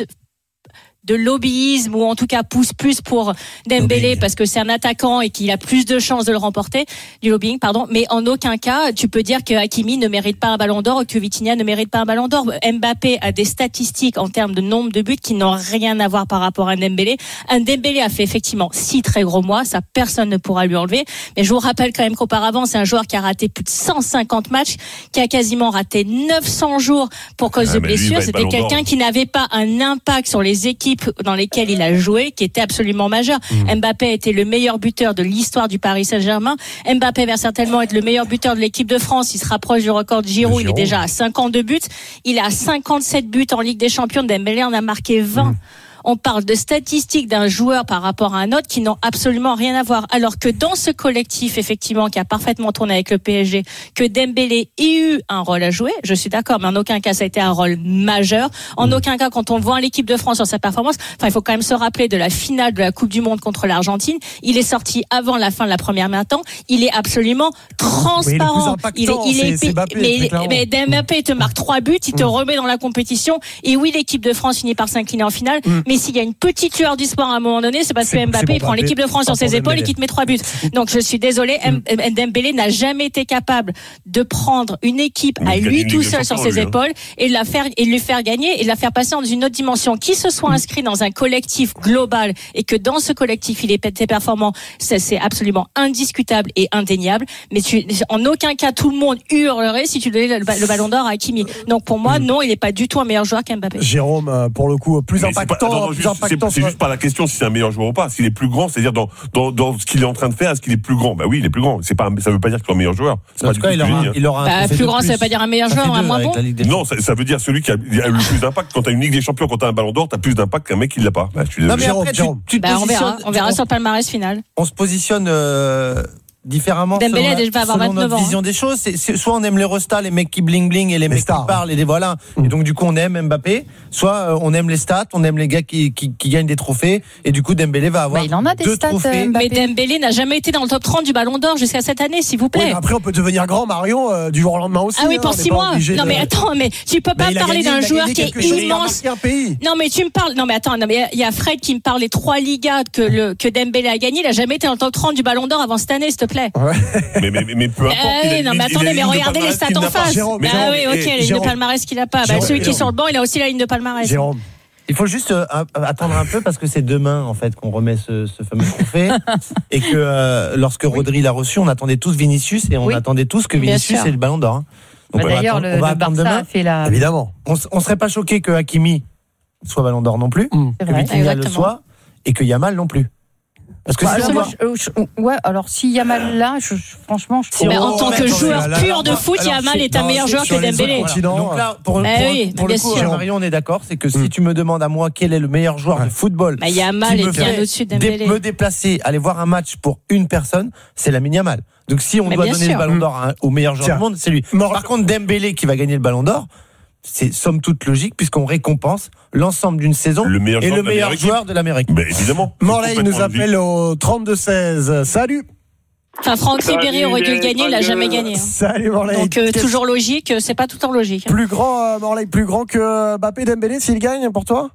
Speaker 7: de lobbyisme ou en tout cas pousse plus pour Dembélé lobbying. Parce que c'est un attaquant et qu'il a plus de chances de le remporter, du lobbying pardon, mais en aucun cas tu peux dire que Hakimi ne mérite pas un ballon d'or ou que Vitinha ne mérite pas un ballon d'or. Mbappé a des statistiques en termes de nombre de buts qui n'ont rien à voir par rapport à Dembélé. Un Dembélé a fait effectivement six très gros mois, ça personne ne pourra lui enlever, mais je vous rappelle quand même qu'auparavant c'est un joueur qui a raté plus de cent cinquante matchs, qui a quasiment raté neuf cents jours pour cause ah, de blessures. C'était quelqu'un qui n'avait pas un impact sur les équipes dans lesquels il a joué, qui était absolument majeur. Mmh. Mbappé était le meilleur buteur de l'histoire du Paris Saint-Germain. Mbappé va certainement être le meilleur buteur de l'équipe de France. Il se rapproche du record de Giroud. Il est déjà à cinquante-deux buts. Il a cinquante-sept buts en Ligue des Champions. Dembélé en a marqué vingt. Mmh. On parle de statistiques d'un joueur par rapport à un autre qui n'ont absolument rien à voir. Alors que dans ce collectif, effectivement, qui a parfaitement tourné avec le P S G, que Dembélé ait eu un rôle à jouer, je suis d'accord, mais en aucun cas ça a été un rôle majeur. En mmh. aucun cas, quand on voit l'équipe de France sur sa performance, enfin, il faut quand même se rappeler de la finale de la Coupe du Monde contre l'Argentine. Il est sorti avant la fin de la première mi-temps. Il est absolument transparent.
Speaker 3: Oui, il est,
Speaker 7: il est, il est,
Speaker 3: c'est, c'est Mbappé,
Speaker 7: mais, mais Mbappé te marque trois buts, il te mmh. remet dans la compétition. Et oui, l'équipe de France finit par s'incliner en finale, mmh. mais s'il y a une petite lueur du sport à un moment donné, c'est parce c'est, que Mbappé bon, prend Mbappé, l'équipe de France sur ses épaules Dembélé. Et qu'il te met trois buts. Donc je suis désolée, mm. Dembélé n'a jamais été capable de prendre une équipe mais à lui tout seul sur ses lui, épaules hein. et la faire et lui faire gagner et la faire passer dans une autre dimension. Qui se soit inscrit dans un collectif global et que dans ce collectif il est performant, ça, c'est absolument indiscutable et indéniable. Mais tu, en aucun cas tout le monde hurlerait si tu donnais le, le ballon d'or à Hakimi. Donc pour moi, mm. non, il n'est pas du tout un meilleur joueur qu'Mbappé.
Speaker 3: Jérôme, pour le coup, plus mais impactant.
Speaker 5: Non, non, juste, c'est, c'est juste pas la question si c'est un meilleur joueur ou pas. S'il est plus grand, c'est-à-dire dans, dans, dans ce qu'il est en train de faire, est-ce qu'il est plus grand? Bah oui, il est plus grand. C'est pas, ça veut pas dire qu'il est un meilleur joueur. C'est
Speaker 4: en
Speaker 5: pas
Speaker 4: tout cas, il aura, il aura
Speaker 7: bah, plus grand, ça veut pas dire un meilleur joueur, un moins bon.
Speaker 5: Non, ça, ça veut dire celui qui a, a le plus d'impact. Quand t'as une Ligue des Champions, quand t'as un ballon d'or, t'as plus d'impact qu'un mec qui l'a pas. Bah, tu
Speaker 4: non, mais après, tu, tu
Speaker 7: bah, on verra, on verra sur le palmarès final.
Speaker 4: On se positionne, euh, différemment
Speaker 7: Dembélé
Speaker 4: selon,
Speaker 7: a déjà
Speaker 4: selon
Speaker 7: avoir
Speaker 4: notre
Speaker 7: ans,
Speaker 4: vision
Speaker 7: hein.
Speaker 4: des choses. C'est, c'est, soit on aime les restats, les mecs qui bling bling et les, les mecs stars, qui parlent et des voilà. Mmh. Et donc du coup on aime Mbappé. Soit euh, on aime les stats, on aime les gars qui, qui, qui gagnent des trophées. Et du coup Dembélé va avoir
Speaker 6: bah, il en a des
Speaker 4: deux
Speaker 6: stats,
Speaker 4: trophées.
Speaker 7: Mais Dembélé n'a jamais été dans le top trente du Ballon d'Or jusqu'à cette année, s'il vous plaît.
Speaker 3: Oui, après on peut devenir grand, Marion, euh, du jour au lendemain aussi.
Speaker 7: Ah oui, pour
Speaker 3: hein,
Speaker 7: six mois. Non
Speaker 3: de...
Speaker 7: mais attends, mais tu peux pas
Speaker 3: mais
Speaker 7: parler
Speaker 3: gagné,
Speaker 7: d'un joueur qui est immense. Non mais tu me parles. Non mais attends, non mais il y a Fred qui me parle des trois Ligas que le que Dembélé a gagné. Il a jamais été dans le top trente du Ballon d'Or avant cette année, s'il te plaît.
Speaker 3: Ouais.
Speaker 5: mais, mais, mais peu importe.
Speaker 7: Euh, oui, non, mais attendez, mais regardez les stats en face. Jérôme, ah Jérôme, oui, ok, la ligne de palmarès qu'il a pas. Bah, celui qui est sur le banc, il a aussi la ligne de palmarès.
Speaker 3: Jérôme.
Speaker 4: Il faut juste euh, attendre un peu parce que c'est demain en fait qu'on remet ce, ce fameux trophée et que euh, lorsque oui. Rodri l'a reçu, on attendait tous Vinicius et on oui. attendait tous que Vinicius ait le Ballon d'Or. Hein.
Speaker 6: Donc bah, d'ailleurs, attendre, le, le Barça demain. A fait la.
Speaker 3: Évidemment.
Speaker 4: On, on serait pas choqué que Hakimi soit Ballon d'Or non plus, mmh. que Vitinha le soit et que Yamal non plus. Parce que
Speaker 6: bah,
Speaker 4: si
Speaker 6: alors, doit... je, je, ouais, alors si Yamal là, je, je, franchement, je
Speaker 7: si mais en tant que joueur là, pur de foot, alors, Yamal est un non, meilleur joueur que Dembélé.
Speaker 4: Voilà. Donc là, pour, bah, pour, oui, pour le coup, Marion, on est d'accord, c'est que mm. si tu me demandes à moi quel est le meilleur joueur ouais. de football,
Speaker 7: bah, Yamal est bien au-dessus de Dembélé.
Speaker 4: Dé- me déplacer, aller voir un match pour une personne, c'est Lamine Yamal. Donc si on mais doit donner sûr. le Ballon d'Or à, au meilleur joueur Tiens. du monde, c'est lui. Mort. Par contre, Dembélé qui va gagner le Ballon d'Or, c'est somme toute logique puisqu'on récompense l'ensemble d'une saison
Speaker 5: le meilleur
Speaker 4: et
Speaker 5: joueur
Speaker 4: le meilleur joueur de l'Amérique.
Speaker 5: Mais évidemment.
Speaker 3: Morlaix nous appelle au trente-deux seize. Salut.
Speaker 7: Enfin, Franck Ribéry aurait dû le gagner, il l'a jamais gagné. Hein.
Speaker 3: Salut Morlaix.
Speaker 7: Donc euh, toujours logique, c'est pas tout en logique. Hein.
Speaker 3: Plus grand euh, Morlaix, plus grand que Mbappé, Dembélé s'il gagne pour toi?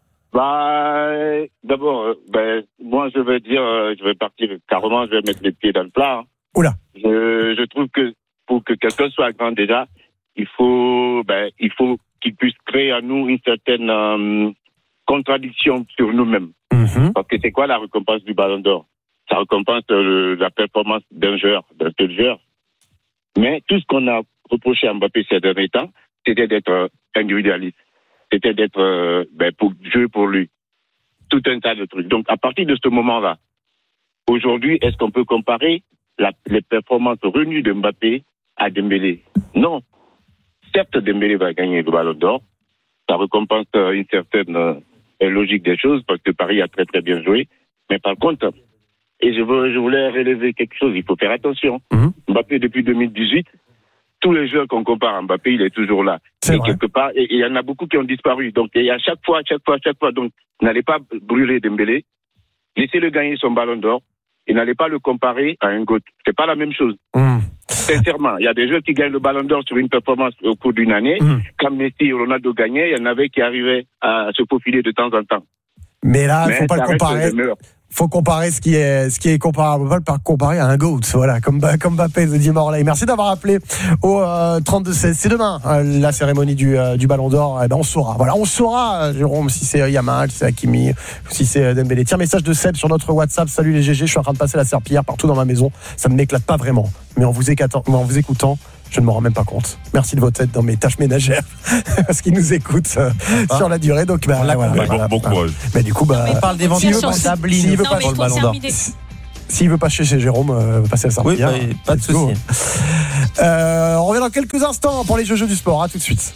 Speaker 9: Bah, d'abord, euh, ben, moi je vais dire, euh, je vais partir carrément, je vais mettre les pieds dans le plat. Hein.
Speaker 3: Oula.
Speaker 9: Je, je trouve que pour que quelqu'un soit grand déjà, il faut, ben, il faut qu'il puisse créer à nous une certaine euh, contradiction sur nous-mêmes. Mm-hmm. Parce que c'est quoi la récompense du Ballon d'Or? Ça récompense euh, la performance d'un joueur, d'un seul joueur. Mais tout ce qu'on a reproché à Mbappé ces derniers temps, c'était d'être euh, individualiste. C'était d'être euh, ben, pour jouer pour lui. Tout un tas de trucs. Donc à partir de ce moment-là, aujourd'hui, est-ce qu'on peut comparer la, les performances renues de Mbappé à Dembélé? Non. Certes, Dembélé va gagner le Ballon d'Or. Ça récompense euh, une certaine euh, euh, logique des choses, parce que Paris a très très bien joué. Mais par contre, et je, veux, je voulais relever quelque chose, il faut faire attention.
Speaker 3: Mmh.
Speaker 9: Mbappé, depuis deux mille dix-huit, tous les joueurs qu'on compare à Mbappé, il est toujours là.
Speaker 3: C'est
Speaker 9: et
Speaker 3: vrai.
Speaker 9: quelque part, et il y en a beaucoup qui ont disparu. Donc, et à chaque fois, à chaque fois, à chaque fois, donc, n'allez pas brûler Dembélé, laissez-le gagner son ballon d'or, et n'allez pas le comparer à un GOAT. C'est pas la même chose.
Speaker 3: Mmh.
Speaker 9: Sincèrement, il y a des joueurs qui gagnent le ballon d'or sur une performance au cours d'une année.
Speaker 3: Mmh.
Speaker 9: Comme Messi et Ronaldo gagnaient, il y en avait qui arrivaient à se faufiler de temps en temps.
Speaker 3: Mais là, il
Speaker 9: Mais
Speaker 3: faut pas
Speaker 9: ça
Speaker 3: le
Speaker 9: reste
Speaker 3: comparer.
Speaker 9: le meilleur.
Speaker 3: Faut comparer ce qui est ce qui est comparable, pas le comparer à un GOAT, voilà, comme comme Mbappé, dit Morlaix. Merci d'avoir appelé au euh, trente-deux seize. C'est demain euh, la cérémonie du euh, du Ballon d'Or. Eh ben on saura. Voilà, on saura, euh, Jérôme, si c'est Yamal, si c'est Hakimi, si c'est Dembélé. Tiens, message de Seb sur notre WhatsApp. Salut les G G, je suis en train de passer la serpillière partout dans ma maison. Ça ne m'éclate pas vraiment, mais en vous écoutant, en vous écoutant, je ne m'en rends même pas compte. Merci de votre aide dans mes tâches ménagères, parce qu'ils nous écoutent euh,
Speaker 4: Ah.
Speaker 3: sur la durée. Donc, bah,
Speaker 4: On l'a
Speaker 3: voilà,
Speaker 4: compris.
Speaker 3: voilà,
Speaker 5: Bon, bon
Speaker 3: voilà.
Speaker 5: courage.
Speaker 3: Mais du coup, bah,
Speaker 4: On parle des ventes
Speaker 3: s'il veut
Speaker 7: sur
Speaker 3: pas-
Speaker 7: ce-
Speaker 3: s'il veut
Speaker 7: Non,
Speaker 3: pas
Speaker 7: mais il
Speaker 4: le
Speaker 7: faut
Speaker 4: Ballon d'Or.
Speaker 7: terminer.
Speaker 3: S'il veut pas chez, chez Jérôme, euh, passer à sa
Speaker 4: Oui,
Speaker 3: prière.
Speaker 4: bah, pas de
Speaker 3: Let's go.
Speaker 4: souci.
Speaker 3: Euh, on revient dans quelques instants pour les jeux jeux du sport. À tout de suite.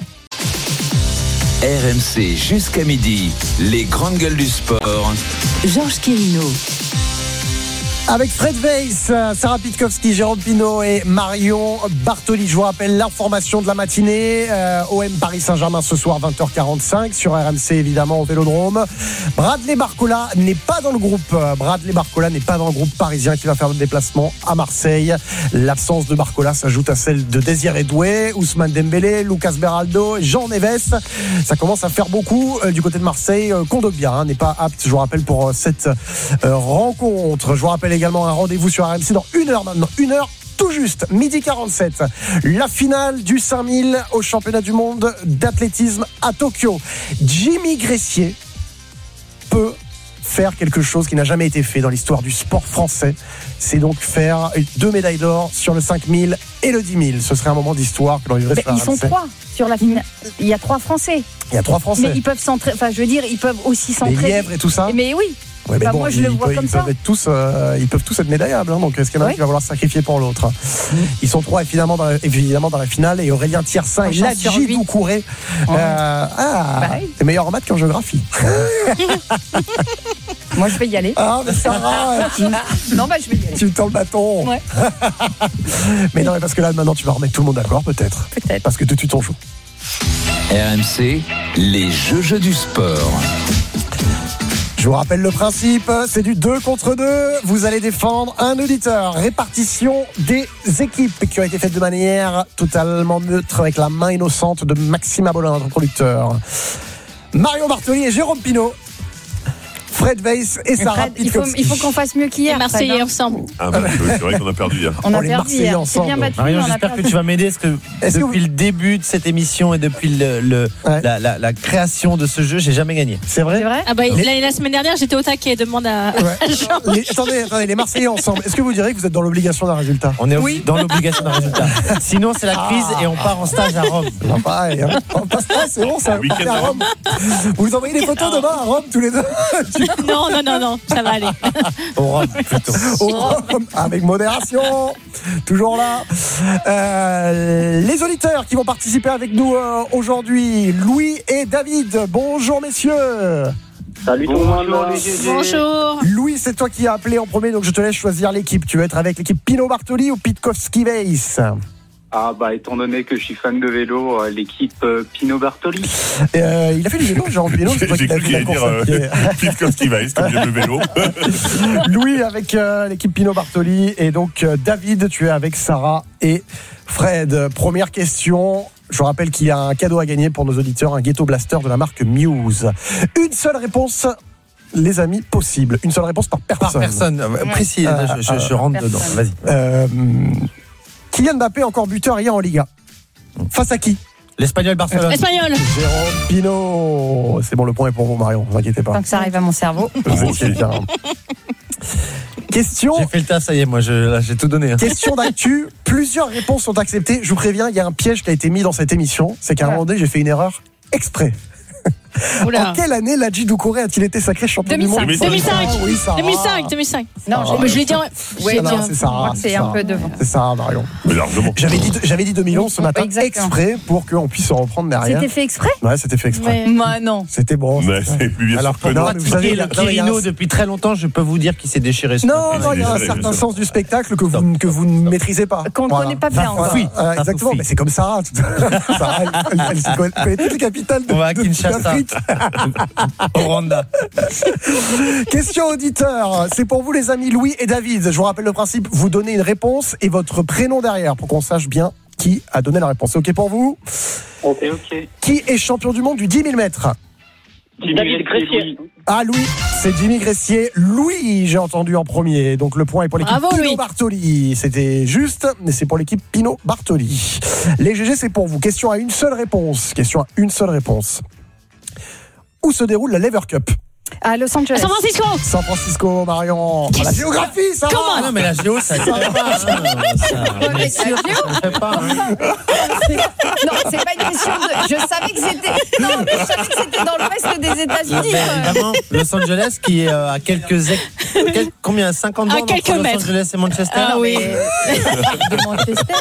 Speaker 2: R M C jusqu'à midi, les grandes gueules du sport.
Speaker 1: Georges Quirino.
Speaker 3: Avec Fred Weiss, Sarah Pitkowski, Jérôme Pinault et Marion Bartoli. Je vous rappelle l'information de la matinée. Euh, O M Paris Saint-Germain ce soir vingt heures quarante-cinq sur R M C évidemment au Vélodrome. Bradley Barcola n'est pas dans le groupe. Bradley Barcola n'est pas dans le groupe parisien qui va faire le déplacement à Marseille. L'absence de Barcola s'ajoute à celle de Désiré Doué, Ousmane Dembélé, Lucas Beraldo, Jean Neves. Ça commence à faire beaucoup euh, du côté de Marseille. Euh, Kondogbia hein, n'est pas apte, je vous rappelle, pour euh, cette euh, rencontre. Je vous rappelle également un rendez-vous sur R M C dans une heure maintenant. Une heure tout juste, midi quarante-sept. La finale du cinq mille au championnat du monde d'athlétisme à Tokyo. Jimmy Gressier peut faire quelque chose qui n'a jamais été fait dans l'histoire du sport français. C'est donc faire deux médailles d'or sur le cinq mille et le dix mille. Ce serait un moment d'histoire que l'on vivrait
Speaker 6: Mais
Speaker 3: sur R M C.
Speaker 6: ils sont trois sur la finale. Il y a trois Français.
Speaker 3: Il y a trois Français.
Speaker 6: Mais ils peuvent s'entraîner. Enfin, je veux dire, ils peuvent aussi
Speaker 3: Les
Speaker 6: s'entraîner.
Speaker 3: lièvres et tout ça.
Speaker 6: Mais oui.
Speaker 3: Ouais, mais
Speaker 6: Bah,
Speaker 3: bon,
Speaker 6: moi, je le
Speaker 3: ils
Speaker 6: vois
Speaker 3: peuvent,
Speaker 6: comme
Speaker 3: ils
Speaker 6: ça.
Speaker 3: peuvent être tous, euh, ils peuvent tous être médaillables. Hein, donc, est-ce qu'il y en a un
Speaker 6: Oui.
Speaker 3: qui va vouloir se sacrifier pour l'autre? Ils sont trois évidemment dans la, évidemment dans la finale. Et Aurélien Tiersin et
Speaker 6: chance sur
Speaker 3: Ladji
Speaker 6: huit.
Speaker 3: Doucouré. Euh, ah,
Speaker 6: Bah oui.
Speaker 3: t'es meilleur en maths qu'en géographie.
Speaker 6: Moi, je vais y aller.
Speaker 3: Ah, mais Sarah, tu,
Speaker 6: Non, bah, je vais y aller.
Speaker 3: tu me tends le bâton.
Speaker 6: Ouais.
Speaker 3: Mais non, mais parce que là, maintenant, tu vas remettre tout le monde d'accord, peut-être.
Speaker 6: Peut-être.
Speaker 3: Parce que tout de suite, on joue.
Speaker 2: R M C, les jeux jeux du sport.
Speaker 3: Je vous rappelle le principe, c'est du deux contre deux. Vous allez défendre un auditeur. Répartition des équipes qui ont été faites de manière totalement neutre avec la main innocente de Maxime Abolin, notre producteur. Marion Bartoli et Jérôme Pinault. Fred Weiss et Sarah
Speaker 6: Fred, il faut,
Speaker 3: Pitkowski.
Speaker 6: il faut qu'on fasse mieux qu'hier.
Speaker 7: Les Marseillais
Speaker 6: Fred, hein.
Speaker 7: ensemble.
Speaker 5: Ah bah, c'est vrai qu'on a perdu hier.
Speaker 6: On a
Speaker 3: Oh, les
Speaker 6: perdu
Speaker 3: Marseillais
Speaker 6: hier. C'est
Speaker 3: ensemble.
Speaker 6: bien battu.
Speaker 4: Marion,
Speaker 6: on a
Speaker 4: j'espère que
Speaker 6: perdu.
Speaker 4: tu vas m'aider, parce que
Speaker 3: Est-ce que
Speaker 4: depuis
Speaker 3: vous-
Speaker 4: le début de cette émission et depuis le, le-
Speaker 3: Ouais.
Speaker 4: la, la- la création de ce jeu, j'ai jamais gagné.
Speaker 3: C'est vrai?
Speaker 6: C'est vrai?
Speaker 7: Ah bah,
Speaker 3: Les-
Speaker 7: la, la semaine dernière, j'étais au taquet. Demande à,
Speaker 3: Ouais.
Speaker 7: à Jean.
Speaker 3: Les, attendez, attendez, les Marseillais ensemble. Est-ce que vous direz que vous êtes dans l'obligation d'un résultat?
Speaker 4: On est
Speaker 6: Oui.
Speaker 4: dans l'obligation d'un résultat. Sinon, c'est la crise et on part en stage à Rome.
Speaker 3: Non, pareil, hein. On passe pas, c'est bon, ça.
Speaker 5: Le week-end
Speaker 3: Partez à
Speaker 5: à
Speaker 3: Rome. Vous envoyez des photos demain à Rome tous les deux.
Speaker 7: Non, non, non, non, ça va aller.
Speaker 4: Au Rome, plutôt.
Speaker 3: Au Rome, avec modération, toujours là. Euh, les auditeurs qui vont participer avec nous euh, aujourd'hui, Louis et David. Bonjour messieurs.
Speaker 9: Salut tout le monde.
Speaker 7: Bonjour.
Speaker 3: Louis, c'est toi qui as appelé en premier, donc je te laisse choisir l'équipe. Tu veux être avec l'équipe Pinault Bartoli ou Pitkowski Weiss?
Speaker 10: Ah bah étant donné que je suis fan de vélo, euh, l'équipe euh, Pinault Bartoli.
Speaker 3: euh, Il a fait du vélo, Jean Pinault.
Speaker 5: J'ai
Speaker 3: C'est toi qui
Speaker 5: j'ai
Speaker 3: as
Speaker 5: cru
Speaker 3: fait la
Speaker 5: qu'il allait
Speaker 3: course
Speaker 5: dire
Speaker 3: à pied.
Speaker 5: euh, Pitkowski Weiss, comme j'aime le vélo.
Speaker 3: Louis avec euh, l'équipe Pinault Bartoli et donc euh, David, tu es avec Sarah et Fred. Première question. Je vous rappelle qu'il y a un cadeau à gagner pour nos auditeurs, un Ghetto Blaster de la marque Muse. Une seule réponse, les amis, possible. Une seule réponse par personne.
Speaker 4: Par personne, euh, précis,
Speaker 3: Euh,
Speaker 4: je, je- je rentre
Speaker 6: personne.
Speaker 4: dedans. Vas-y.
Speaker 3: Euh, Kylian Mbappé encore buteur hier en Liga. Face à qui?
Speaker 4: L'Espagnol Barcelone.
Speaker 7: Espagnol.
Speaker 3: Jérôme Pinault. C'est bon, le point est pour vous, Marion. Ne vous inquiétez pas.
Speaker 6: Tant que ça arrive à mon cerveau.
Speaker 3: Vous étiez bien. Question.
Speaker 4: J'ai fait le taf, ça y est, moi, je, là, j'ai tout donné. hein.
Speaker 3: Question d'actu, plusieurs réponses sont acceptées. Je vous préviens, il y a un piège qui a été mis dans cette émission. C'est qu'à un
Speaker 6: Ouais.
Speaker 3: moment donné, j'ai fait une erreur exprès. En quelle année Ladji Doucouré a-t-il été sacré champion du monde?
Speaker 7: deux mille cinq.
Speaker 3: Ah, oui, Sarah.
Speaker 7: deux mille cinq. deux mille cinq.
Speaker 6: Non,
Speaker 3: Ah,
Speaker 7: mais je l'ai dit. en-
Speaker 6: Oui,
Speaker 7: je l'ai
Speaker 3: non,
Speaker 7: dit en-
Speaker 3: c'est Sarah.
Speaker 6: c'est un peu devant.
Speaker 3: C'est ça, Marion.
Speaker 5: Mais largement.
Speaker 3: J'avais dit, j'avais dit deux mille onze ce matin
Speaker 6: Exactement.
Speaker 3: exprès pour qu'on puisse se reprendre derrière.
Speaker 6: C'était fait exprès?
Speaker 3: Ouais, c'était fait exprès.
Speaker 7: Ouais.
Speaker 6: Moi, non.
Speaker 3: C'était bon.
Speaker 5: Mais
Speaker 3: c'était-
Speaker 5: c'est plus bien
Speaker 4: Alors
Speaker 5: sûr
Speaker 4: pour
Speaker 5: que non.
Speaker 3: non, mais vous savez,
Speaker 4: pratiquer le
Speaker 3: là, non, il y a
Speaker 4: Kirino
Speaker 3: un-
Speaker 4: depuis très longtemps, je peux vous dire qu'il s'est déchiré. ce
Speaker 3: Non,
Speaker 4: matin.
Speaker 3: non, il y a un
Speaker 5: je sais,
Speaker 3: certain
Speaker 5: je sais.
Speaker 3: sens du spectacle que vous, que vous ne maîtrisez pas.
Speaker 6: Qu'on ne connaît pas bien
Speaker 3: Voilà.
Speaker 6: encore.
Speaker 4: Oui,
Speaker 3: Euh,
Speaker 4: ça
Speaker 3: exactement,
Speaker 4: suffit.
Speaker 3: mais c'est comme Sarah. Sarah, elle, elle, elle, elle connaît- connaît toutes les capitales de,
Speaker 4: On va à
Speaker 3: de-
Speaker 4: Kinshasa.
Speaker 3: d'Afrique.
Speaker 4: Au Rwanda.
Speaker 3: Question auditeur, c'est pour vous les amis Louis et David. Je vous rappelle le principe, vous donnez une réponse et votre prénom derrière pour qu'on sache bien qui a donné la réponse. C'est ok pour vous?
Speaker 10: Ok, ok.
Speaker 3: Qui est champion du monde du dix mille mètres?
Speaker 10: David Gressier.
Speaker 3: Ah Louis, c'est Jimmy Gressier. Louis, j'ai entendu en premier. Donc le point est pour l'équipe
Speaker 7: Bravo,
Speaker 3: Pino
Speaker 7: Louis.
Speaker 3: Bartoli. C'était juste, mais c'est pour l'équipe Pino Bartoli. Les G G, c'est pour vous. Question à une seule réponse. Question à une seule réponse. Où se déroule la Lever Cup?
Speaker 6: À Los Angeles.
Speaker 7: San Francisco.
Speaker 3: San Francisco, Marion. Ah, la géographie, ça va.
Speaker 4: Ah non, mais la géo, ça ne fait pas. hein, ça-
Speaker 6: Avec la géo.
Speaker 4: ça ne fait pas. hein.
Speaker 6: Non, c'est pas une question de. Je savais que c'était. Non, mais je savais que c'était dans l'ouest des États-Unis.
Speaker 4: Ben,
Speaker 6: quoi.
Speaker 4: évidemment, Los Angeles qui est euh, à quelques hec- quel- combien cinquante
Speaker 7: À
Speaker 4: bornes
Speaker 7: quelques
Speaker 4: entre Los
Speaker 7: mètres.
Speaker 4: Angeles et Manchester.
Speaker 7: Ah oui.
Speaker 6: De Manchester.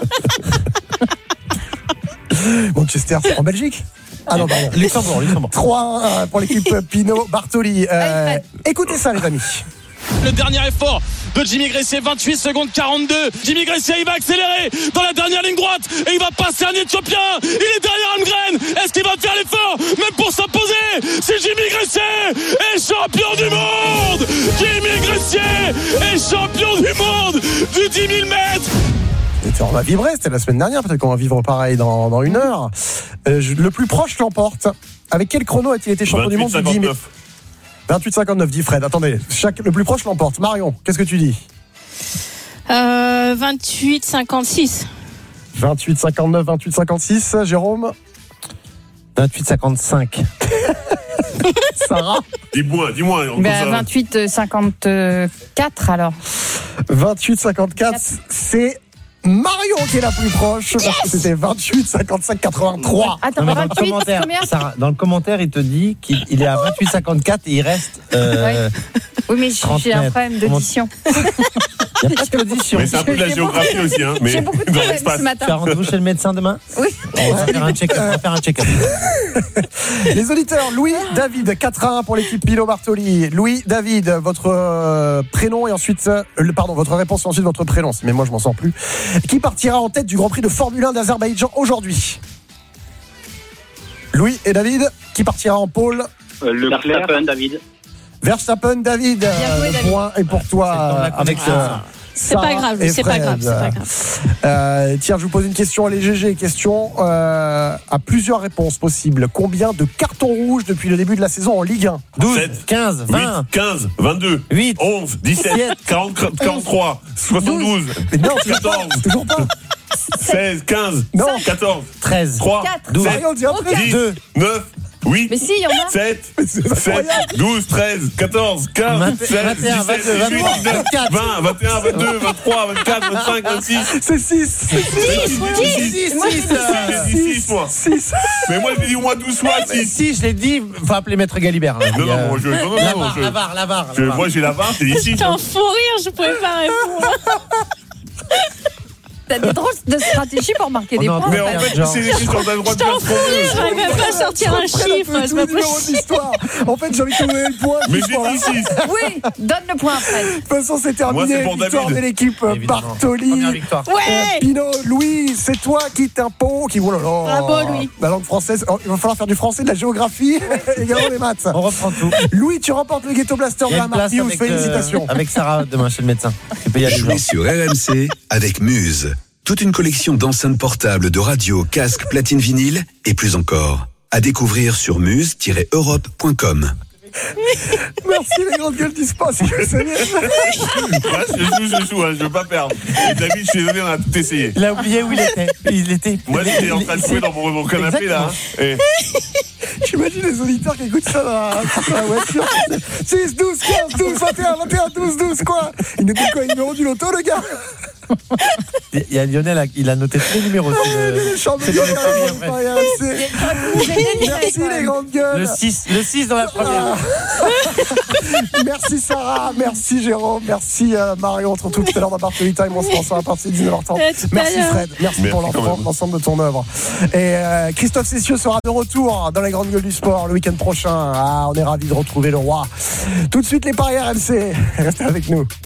Speaker 3: Manchester, c'est en Belgique? Ah non, pardon.
Speaker 4: Luxembourg, Luxembourg.
Speaker 3: trois un pour l'équipe Pino Bartoli. Euh, écoutez ça, les amis.
Speaker 11: Le dernier effort de Jimmy Gressier, vingt-huit secondes quarante-deux. Jimmy Gressier, il va accélérer dans la dernière ligne droite et il va passer un Éthiopien. Il est derrière Almgren. Est-ce qu'il va faire l'effort même pour s'imposer? C'est Jimmy Gressier est champion du monde. Jimmy Gressier est champion du monde du dix mille mètres.
Speaker 3: Et on va vibrer, c'était la semaine dernière, peut-être qu'on va vivre pareil dans, dans une heure. Euh, je- le plus proche l'emporte. Avec quel chrono a-t-il été champion du monde du dix mille? vingt-huit cinquante-neuf, dit Fred. Attendez, chaque, le plus proche l'emporte. Marion, qu'est-ce que tu dis?
Speaker 7: Euh, vingt-huit cinquante-six.
Speaker 3: vingt-huit cinquante-neuf, vingt-huit cinquante-six, Jérôme?
Speaker 4: vingt-huit cinquante-cinq.
Speaker 3: Sarah?
Speaker 5: Dis-moi, dis-moi. on
Speaker 6: Ben,
Speaker 5: peut ça-
Speaker 6: vingt-huit cinquante-quatre alors.
Speaker 3: vingt-huit cinquante-quatre, c'est Marion qui est la plus proche, parce que c'était vingt-huit cinquante-cinq quatre-vingt-trois.
Speaker 6: Attends,
Speaker 4: Non, mais dans le
Speaker 6: vingt-huit,
Speaker 4: commentaire,
Speaker 6: combien?
Speaker 4: Sarah, dans le commentaire, il te dit qu'il il est à vingt-huit cinquante-quatre et il reste. Euh,
Speaker 6: Oui, mais j'ai un
Speaker 4: mètres.
Speaker 6: problème
Speaker 4: Comment-
Speaker 6: d'audition.
Speaker 4: Il n'y a pas d'audition.
Speaker 5: Mais c'est un peu de la
Speaker 6: J'ai
Speaker 5: géographie
Speaker 6: beaucoup-
Speaker 5: aussi, hein. Mais
Speaker 6: J'ai beaucoup de
Speaker 5: dans
Speaker 6: problèmes
Speaker 5: l'espace.
Speaker 6: ce matin.
Speaker 4: Faire rendez-vous chez le médecin demain?
Speaker 6: Oui.
Speaker 4: On va faire un check-up. On va faire un check-up.
Speaker 3: Les auditeurs, Louis, David, quatre à un pour l'équipe Pino Bartoli. Louis, David, votre euh, prénom et ensuite, euh, le, pardon, votre réponse et ensuite votre prénom. Mais moi, je m'en sors plus. Qui partira en tête du Grand Prix de Formule un d'Azerbaïdjan aujourd'hui? Louis et David, qui partira en pôle?
Speaker 10: Euh, Leclerc. David.
Speaker 3: Verstappen, David.
Speaker 6: joué,
Speaker 3: le
Speaker 6: David.
Speaker 3: point est pour toi.
Speaker 4: C'est dans la
Speaker 3: avec
Speaker 4: connexion.
Speaker 3: euh,
Speaker 7: C'est pas
Speaker 3: Sarah
Speaker 7: grave,
Speaker 3: et
Speaker 7: c'est pas
Speaker 3: Fred.
Speaker 7: grave, c'est pas grave.
Speaker 3: Euh, tiens, je vous pose une question à les G G. Question euh, à plusieurs réponses possibles. Combien de cartons rouges depuis le début de la saison en Ligue un?
Speaker 4: douze,
Speaker 5: sept,
Speaker 4: quinze, vingt,
Speaker 5: huit, quinze, vingt-deux,
Speaker 4: huit,
Speaker 5: onze, dix-sept, quarante, quarante-trois, soixante-douze,
Speaker 3: Mais non, toujours pas.
Speaker 5: quatorze,
Speaker 3: Toujours pas.
Speaker 5: seize, quinze,
Speaker 3: Non.
Speaker 5: quatorze,
Speaker 4: treize,
Speaker 5: trois,
Speaker 6: Quatre.
Speaker 4: douze,
Speaker 5: sept,
Speaker 3: Marion, dis un truc.
Speaker 5: dix, neuf, huit,
Speaker 6: Mais si, il y en a.
Speaker 5: sept,
Speaker 3: c'est
Speaker 5: sept,
Speaker 3: incroyable.
Speaker 5: douze, treize, quatorze, quinze,
Speaker 4: vingt-
Speaker 5: seize,
Speaker 4: vingt et un,
Speaker 5: dix-sept,
Speaker 4: vingt-deux,
Speaker 5: dix-huit,
Speaker 4: vingt-trois,
Speaker 5: dix-neuf,
Speaker 4: vingt-quatre.
Speaker 5: vingt, vingt et un, vingt-deux, vingt-trois, vingt-quatre, vingt-cinq, vingt-six.
Speaker 3: C'est six. C'est six.
Speaker 5: dix,
Speaker 6: Moi, j'ai dit
Speaker 5: J'ai dit six, moi.
Speaker 3: six.
Speaker 5: Mais moi, j'ai dit au moins douze fois
Speaker 4: Mais
Speaker 5: six.
Speaker 4: si, je l'ai dit, faut appeler Maître Galibert. hein.
Speaker 5: Non,
Speaker 4: Il y a-
Speaker 5: non, moi, je- non, non,
Speaker 4: La
Speaker 5: non,
Speaker 4: barre,
Speaker 5: je-
Speaker 4: la barre, la barre.
Speaker 5: Je-
Speaker 4: la barre.
Speaker 5: Moi, j'ai la barre, j'ai dit six.
Speaker 7: J'étais en fou rire, je pouvais pas répondre.
Speaker 6: T'as des drôles de stratégies pour marquer
Speaker 4: On
Speaker 6: des
Speaker 4: est en
Speaker 6: points.
Speaker 5: Mais en
Speaker 6: frère.
Speaker 5: fait,
Speaker 4: Genre-
Speaker 5: c'est les chiffres, on a le droit de
Speaker 7: J'étais
Speaker 5: faire
Speaker 7: en
Speaker 5: ce
Speaker 7: fou
Speaker 5: qu'on
Speaker 7: rire,
Speaker 5: veut.
Speaker 7: j'arrive même pas à sortir un chiffre, c'est pas possible.
Speaker 3: d'histoire. En fait, j'ai envie de te donner le point.
Speaker 5: Mais
Speaker 3: juste
Speaker 5: j'ai
Speaker 3: pour la-
Speaker 5: dit six.
Speaker 6: Oui, donne le point après.
Speaker 3: De toute façon, c'est terminé.
Speaker 5: Moi, c'est pour
Speaker 3: Victoire
Speaker 5: David.
Speaker 3: de l'équipe
Speaker 4: Évidemment.
Speaker 3: Bartoli.
Speaker 4: Première victoire.
Speaker 3: Euh,
Speaker 7: Ouais.
Speaker 3: Pino, Louis, c'est toi qui t'impose, qui oh là là,
Speaker 7: Bravo, Louis.
Speaker 3: la langue française. Oh, il va falloir faire du français, de la géographie, également des maths.
Speaker 4: On reprend tout.
Speaker 3: Louis, tu remportes le Ghetto Blaster
Speaker 4: Il
Speaker 3: de
Speaker 4: y a
Speaker 3: la
Speaker 4: une place
Speaker 3: Marquise.
Speaker 4: avec,
Speaker 3: Félicitations.
Speaker 4: euh, avec Sarah demain chez le médecin. Tu peux y aller.
Speaker 2: Jouez
Speaker 4: Jean.
Speaker 2: sur R M C avec Muse. Toute une collection d'enceintes portables, de radios, casques, platines vinyle et plus encore. À découvrir sur muse tiret europe point com.
Speaker 3: Merci les grandes gueules du sport. Si vous saviez.
Speaker 5: Moi, je joue, je joue, hein, je veux pas perdre. Et David, je suis désolé, on a tout essayé.
Speaker 4: Il a oublié où il était. Il était.
Speaker 5: Moi, j'étais en train de jouer dans mon, mon canapé, là. hein. Et
Speaker 3: J'imagine les auditeurs qui écoutent ça dans la, dans la voiture. six, douze, quinze, douze, vingt et un, vingt et un, douze, douze, quoi. Il nous dit quoi, le numéro du loto, le gars?
Speaker 4: Il y a Lionel, il a noté tous les numéros.
Speaker 3: C'est dans les premières. Merci les grandes gueules.
Speaker 4: Le six, le six dans la première.
Speaker 3: Merci Sarah, merci Jérôme, merci euh, Mario. On se retrouve tout à l'heure dans Party Time. On se pense à partir de dix-neuf heures trente. Merci Fred, merci, merci pour l'ensemble de ton œuvre. Et euh, Christophe Cessieux sera de retour dans les grandes gueules du sport le week-end prochain. Ah, on est ravis de retrouver le roi. Tout de suite les paris R M C. Restez avec nous.